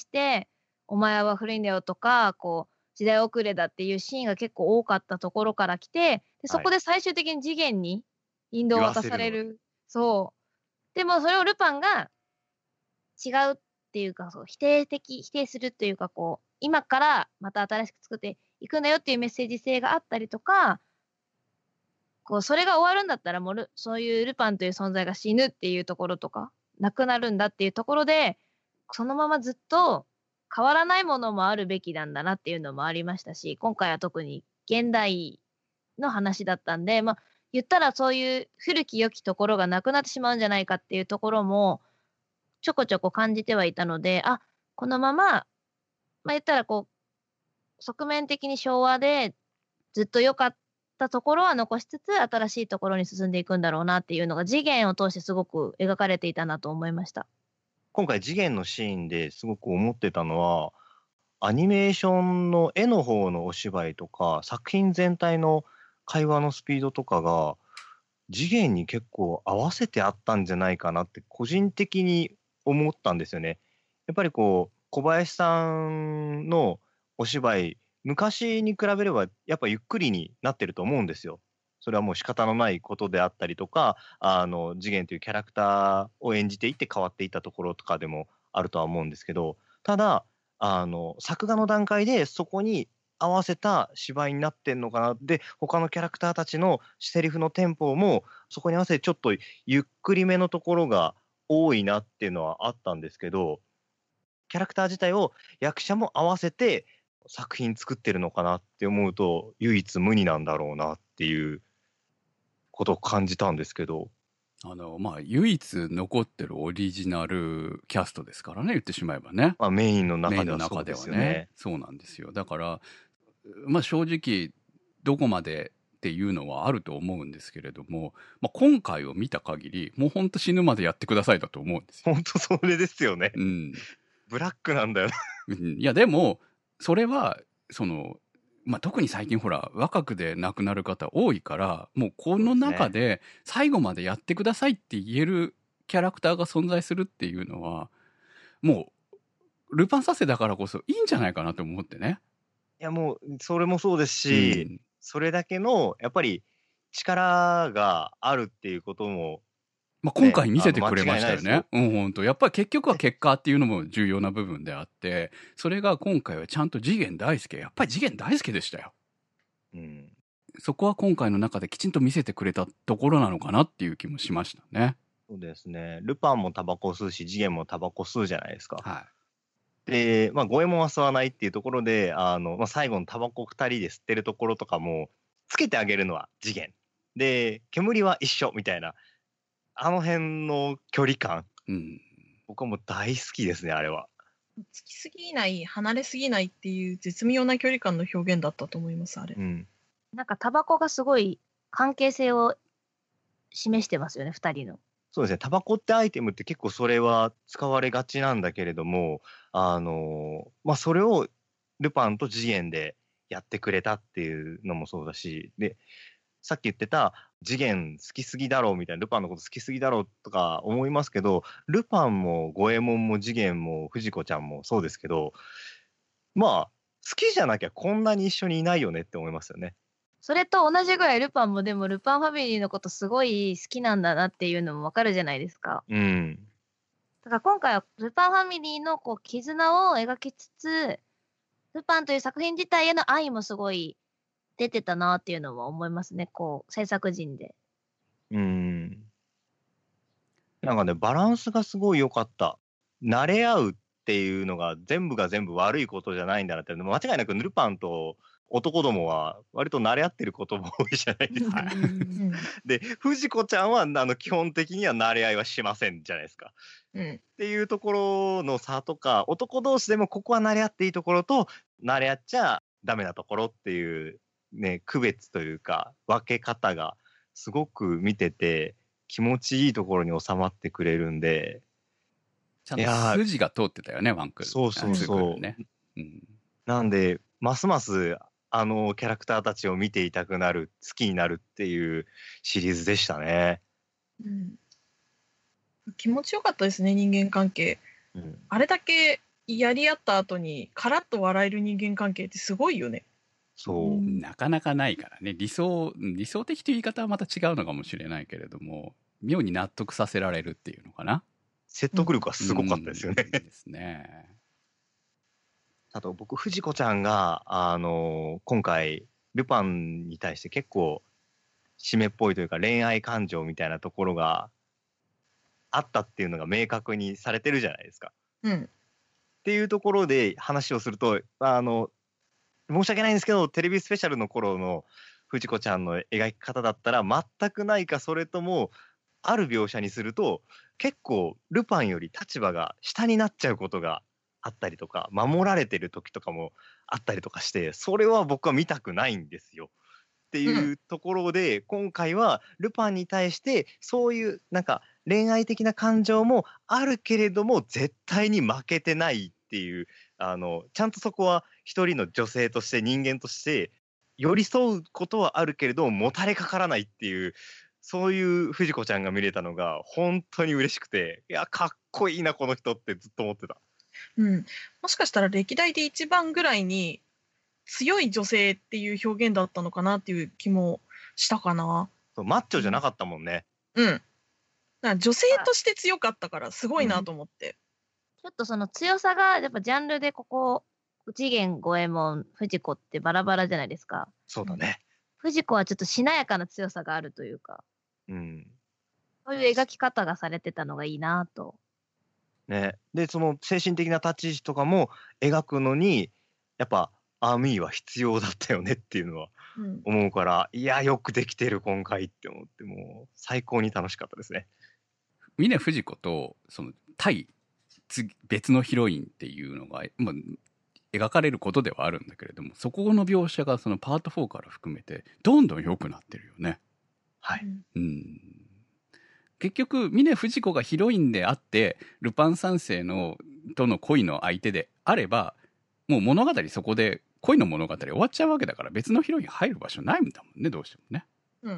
S4: お前は古いんだよとか、こう時代遅れだっていうシーンが結構多かったところから来て、でそこで最終的に次元に引導を渡される。そう。でもそれをルパンが違うっていうか、そう否定するっていうか、こう今からまた新しく作っていくんだよっていうメッセージ性があったりとか、こうそれが終わるんだったらもうそういうルパンという存在が死ぬっていうところとかなくなるんだっていうところで、そのままずっと変わらないものもあるべきなんだなっていうのもありましたし、今回は特に現代の話だったんで、まあ言ったらそういう古き良きところがなくなってしまうんじゃないかっていうところもちょこちょこ感じてはいたので、あ、このまま、まあ言ったらこう側面的に昭和でずっと良かったところは残しつつ、新しいところに進んでいくんだろうなっていうのが次元を通してすごく描かれていたなと思いました。
S5: 今回次元のシーンですごく思ってたのは、アニメーションの絵の方のお芝居とか作品全体の会話のスピードとかが次元に結構合わせてあったんじゃないかなって個人的に思ったんですよね。やっぱりこう小林さんのお芝居、昔に比べればやっぱゆっくりになってると思うんですよ。それはもう仕方のないことであったりとか、次元というキャラクターを演じていって変わっていったところとかでもあるとは思うんですけど、ただ作画の段階でそこに合わせた芝居になってんのかな。で他のキャラクターたちのセリフのテンポもそこに合わせてちょっとゆっくりめのところが多いなっていうのはあったんですけど、キャラクター自体を役者も合わせて作品作ってるのかなって思うと、唯一無二なんだろうなっていうことを感じたんですけど、
S3: まあ唯一残ってるオリジナルキャストですからね、言ってしまえばね。
S5: まあ、メインの中ではそうですよね。
S3: そうなんですよ。だからまあ正直どこまでっていうのはあると思うんですけれども、まあ、今回を見た限りもうほんと死ぬまでやってくださいだと思うんですよ。
S5: 本当それですよね。
S3: うん、
S5: ブラックなんだよ。
S3: うん、いやでもそれはまあ、特に最近ほら若くで亡くなる方多いからもうこの中で最後までやってくださいって言えるキャラクターが存在するっていうのはもうルパン三世だからこそいいんじゃないかなと思ってね。
S5: いやもうそれもそうですし、それだけのやっぱり力があるっていうことも、
S3: まあ、今回見せてくれましたよね。
S5: 間違いないですよ。
S3: 本当やっぱり結局は結果っていうのも重要な部分であって、それが今回はちゃんと次元大介、やっぱり次元大介でしたよ。
S5: うん、
S3: そこは今回の中できちんと見せてくれたところなのかなっていう気もしましたね。
S5: そうですね。ルパンもタバコ吸うし、次元もタバコ吸うじゃないですか。
S3: はい。
S5: で、まあ、五右衛門は吸わないっていうところで、まあ、最後のタバコ2人で吸ってるところとかも、つけてあげるのは次元。で、煙は一緒みたいな、あの辺の距離感、
S3: うん、
S5: 僕はもう大好きですね、あれは。
S6: つきすぎない、離れすぎないっていう絶妙な距離感の表現だったと思います、あれ。
S5: うん。
S4: なんかタバコがすごい関係性を示してますよね、2人の。
S5: そうですね、タバコってアイテムって結構それは使われがちなんだけれども、まあ、それをルパンと次元でやってくれたっていうのもそうだし、で、さっき言ってた次元好きすぎだろうみたいな、ルパンのこと好きすぎだろうとか思いますけど、ルパンも五右衛門も次元も藤子ちゃんもそうですけど、まあ、好きじゃなきゃこんなに一緒にいないよねって思いますよね。
S4: それと同じぐらいルパンもでもルパンファミリーのことすごい好きなんだなっていうのもわかるじゃないですか。
S5: うん。
S4: だから今回はルパンファミリーのこう絆を描きつつ、ルパンという作品自体への愛もすごい出てたなっていうのは思いますね、こう制作陣で。
S5: なんかね、バランスがすごい良かった。慣れ合うっていうのが全部が全部悪いことじゃないんだなって、間違いなくルパンと男どもは割と慣れ合ってることも多いじゃないですか。で、藤子ちゃんは基本的には慣れ合いはしませんじゃないですか。っていうところの差とか、男同士でもここは慣れ合っていいところと、慣れ合っちゃダメなところっていうね、区別というか分け方がすごく見てて気持ちいいところに収まってくれるんで、
S3: ちゃんと筋が通ってたよね、ワンクール。
S5: そうそうそう、
S3: ね、うん、
S5: なんでますますキャラクターたちを見ていたくなる、好きになるっていうシリーズでしたね。
S6: 気持ちよかったですね、人間関係。あれだけやり合った後にカラッと笑える人間関係ってすごいよね。
S5: そう、
S3: なかなかないからね。理想的という言い方はまた違うのかもしれないけれども、妙に納得させられるっていうのかな。
S5: 説得力はすごかったですよね。
S3: ですね。
S5: あと僕藤子ちゃんが今回ルパンに対して結構締めっぽいというか恋愛感情みたいなところがあったっていうのが明確にされてるじゃないですか。っていうところで話をすると申し訳ないんですけど、テレビスペシャルの頃の藤子ちゃんの描き方だったら全くないか、それともある描写にすると結構ルパンより立場が下になっちゃうことがあったりとか、守られてる時とかもあったりとかして、それは僕は見たくないんですよっていうところで、今回はルパンに対してそういうなんか恋愛的な感情もあるけれども絶対に負けてないっていう、ちゃんとそこは一人の女性として人間として寄り添うことはあるけれどももたれかからないっていう、そういう藤子ちゃんが見れたのが本当に嬉しくて、いやかっこいいなこの人ってずっと思ってた。
S6: もしかしたら歴代で一番ぐらいに強い女性っていう表現だったのかなっていう気もしたかな。
S5: そう、マッチョじゃなかったもんね。
S6: だから女性として強かったからすごいなと思って。
S4: ちょっとその強さがやっぱジャンルでここ次元、五右衛門、藤子ってバラバラじゃないですか。
S5: そうだね。
S4: 藤子はちょっとしなやかな強さがあるというか、そういう描き方がされてたのがいいなと。
S5: ね、でその精神的な立ち位置とかも描くのにやっぱアーミーは必要だったよねっていうのは思うから、いやよくできてる今回って思って、もう最高に楽しかったですね。
S3: 峰不二子とその対別のヒロインっていうのが、 描かれることではあるんだけれども、そこの描写がそのパート4から含めてどんどん良くなってるよね。
S5: はい。
S3: 結局峰不二子がヒロインであってルパン三世のとの恋の相手であれば、もう物語そこで恋の物語終わっちゃうわけだから、別のヒロイン入る場所ないんだもんね、どうしてもね。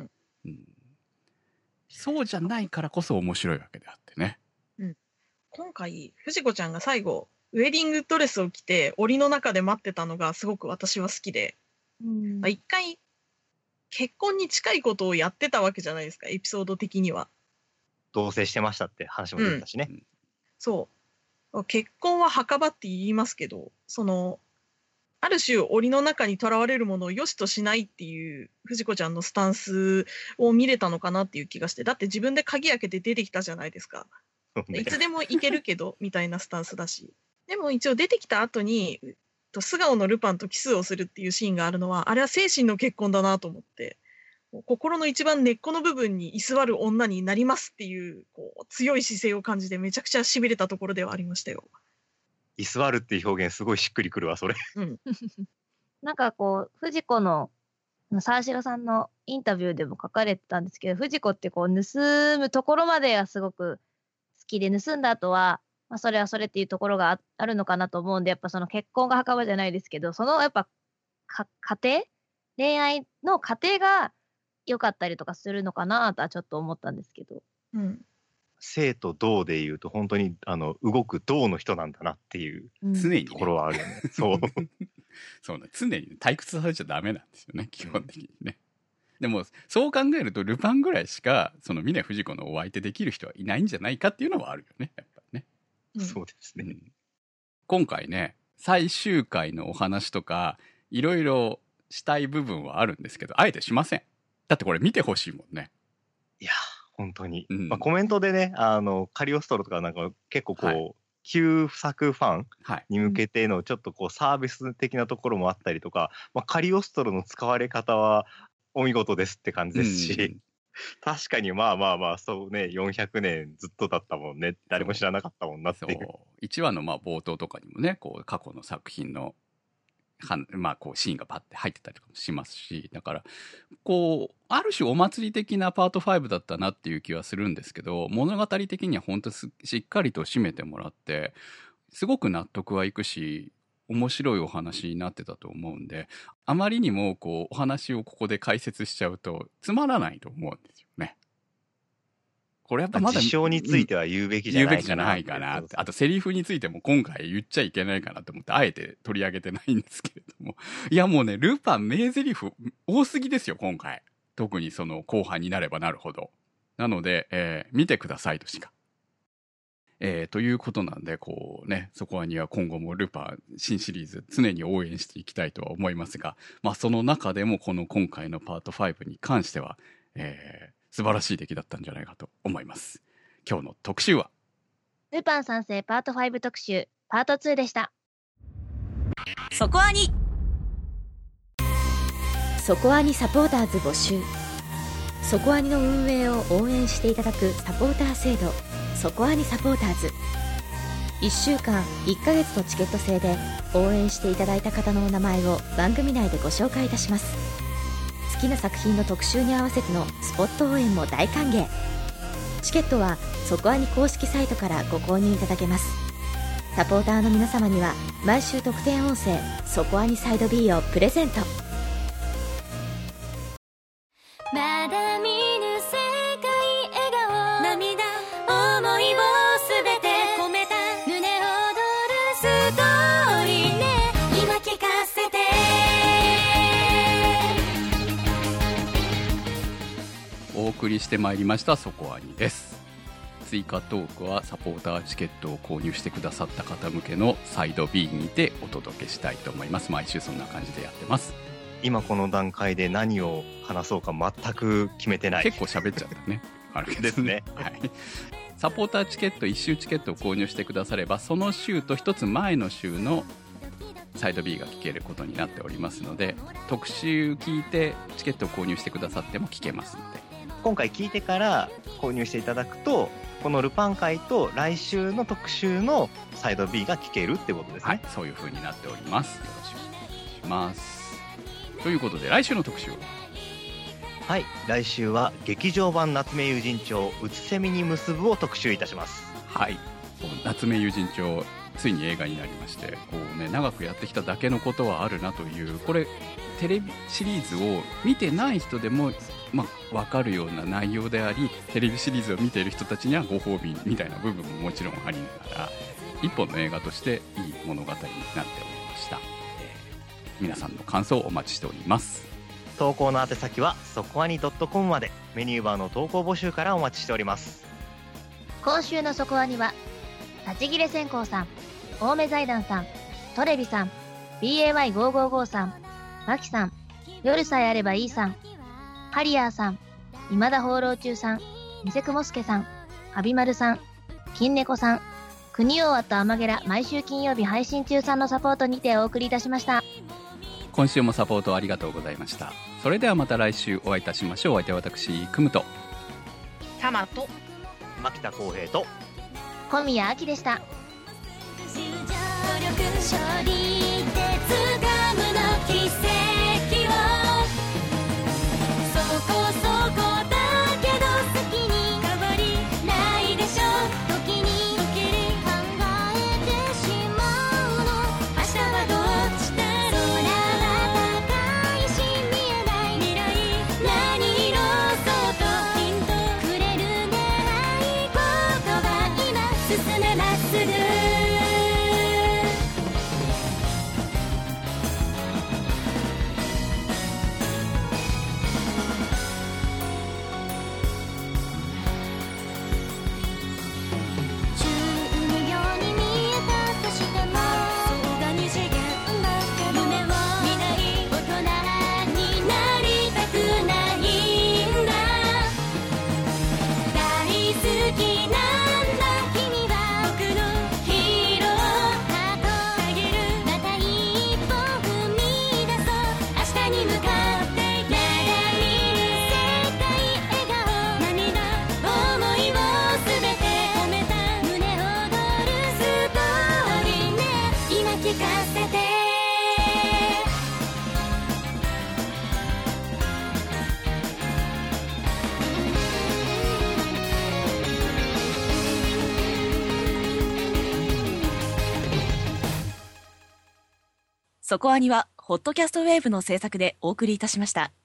S3: そうじゃないからこそ面白いわけであってね。
S6: 今回藤子ちゃんが最後ウェディングドレスを着て檻の中で待ってたのがすごく私は好きで、一回結婚に近いことをやってたわけじゃないですか、エピソード的には。
S5: 同棲してましたって話も出てたしね。
S6: そう結婚は墓場って言いますけど、そのある種檻の中にとらわれるものを良しとしないっていう藤子ちゃんのスタンスを見れたのかなっていう気がして、だって自分で鍵開けて出てきたじゃないですか。いつでも行けるけどみたいなスタンスだし、でも一応出てきた後に素顔のルパンとキスをするっていうシーンがあるのは、あれは精神の結婚だなと思って、心の一番根っこの部分に居座る女になりますっていう、強い姿勢を感じてめちゃくちゃしびれたところではありましたよ。
S5: 居座るっていう表現すごいしっくりくるわ、それ。
S4: なんか藤子の沢城さんのインタビューでも書かれてたんですけど、藤子って盗むところまではすごく好きで、盗んだ後は、それはそれっていうところがあるのかなと思うんで、やっぱその結婚が墓場じゃないですけど、そのやっぱ家庭、恋愛の過程が良かったりとかするのかなとはちょっと思ったんですけど。
S5: 生と動でいうと本当に動く動の人なんだなっていう
S3: 常に、
S5: ところはあるよね。そう
S3: そうね、常に退屈されちゃダメなんですよね、基本的にね。でもそう考えるとルパンぐらいしかその峰不二子のお相手できる人はいないんじゃないかっていうのはあるよね、やっぱりね。
S5: そうですね。
S3: 今回ね、最終回のお話とかいろいろしたい部分はあるんですけど、あえてしません。だってこれ見てほしいもんね。
S5: いや本当に、コメントでね、カリオストロとかなんか結構旧作ファンに向けてのちょっとサービス的なところもあったりとか、カリオストロの使われ方はお見事ですって感じですし、確かにそうね、400年ずっとだったもんね、誰も知らなかったもんなっていう。
S3: 1話の冒頭とかにもね、過去の作品のシーンがパッて入ってたりとかもしますし、だからある種お祭り的なパート5だったなっていう気はするんですけど、物語的には本当しっかりと締めてもらってすごく納得はいくし、面白いお話になってたと思うんで、あまりにもお話をここで解説しちゃうとつまらないと思うんですよね。これやっぱまだ
S5: 事象については言うべきじゃないかなって。
S3: あとセリフについても今回言っちゃいけないかなと思ってあえて取り上げてないんですけれども、いやもうね、ルパン名台詞多すぎですよ今回。特にその後半になればなるほど。なので、見てくださいとしか。ということなんでそこには今後もルパン新シリーズ常に応援していきたいとは思いますが、その中でも今回のパート5に関しては、素晴らしい出来だったんじゃないかと思います。今日の特集は
S4: ルパン三世パート5特集パート2でした。
S1: そこアニ
S8: そこアニサポーターズ募集。そこアニの運営を応援していただくサポーター制度、そこアニサポーターズ。1週間1ヶ月のチケット制で応援していただいた方のお名前を番組内でご紹介いたします。好きな作品の特集に合わせてのスポット応援も大歓迎。チケットはそこアニ公式サイトからご購入いただけます。サポーターの皆様には毎週特典音声そこアニサイド B をプレゼント。
S9: まだ見ぬ世界笑顔涙思いをすべて込めた胸躍るストーリーね、今聞かせて。
S3: お送りしてまいりましたそこアニです。追加トークはサポーターチケットを購入してくださった方向けのサイド B にてお届けしたいと思います。毎週そんな感じでやってます。
S5: 今この段階で何を話そうか全く決めてない。
S3: 結構喋っちゃったね。あるけど
S5: ですね。
S3: はい。サポーターチケット1週チケットを購入してくだされば、その週と一つ前の週のサイド B が聞けることになっておりますので、特集聞いてチケットを購入してくださっても聞けますので、
S5: 今回聞いてから購入していただくと、このルパン会と来週の特集のサイド B が聞けるってことですね。
S3: はい、そういう風になっております。よろしくお願いします。ということで来週の特集を。
S5: はい、来週は劇場版夏目友人帳うつせみに結ぶを特集いたします。
S3: はい、夏目友人帳ついに映画になりまして、こうね、長くやってきただけのことはあるなという、これテレビシリーズを見てない人でも分かるような内容であり、テレビシリーズを見ている人たちにはご褒美みたいな部分ももちろんありながら、一本の映画としていい物語になっておりました。皆さんの感想をお待ちしております。
S5: 投稿の宛先はそこアニ.com まで。メニューバーの投稿募集からお待ちしております。
S4: 今週のそこアニは、立ち切れ線香さん、青梅財団さん、トレビさん、BAY555 さん、マキさん、夜さえあればいいさん、ハリアーさん、今田放浪中さん、ニセクモスケさん、アビマルさん、金猫さん、国王とアマゲラ毎週金曜日配信中さんのサポートにてお送りいたしました。
S3: 今週もサポートありがとうございました。それではまた来週お会いいたしましょう。お相手は私クムと
S6: タマと
S5: 牧田浩平と
S4: 小宮明でした。
S9: 勝利で掴むの奇跡を、そこそこだけど好きに変わりないでしょ。時に考えてしまうの、明日はどっちだろう。空は高いし見えない未来、何色そうとヒントくれるね。合言葉今進めまっすぐ。
S1: そこアニはホットキャストウェーブの制作でお送りいたしました。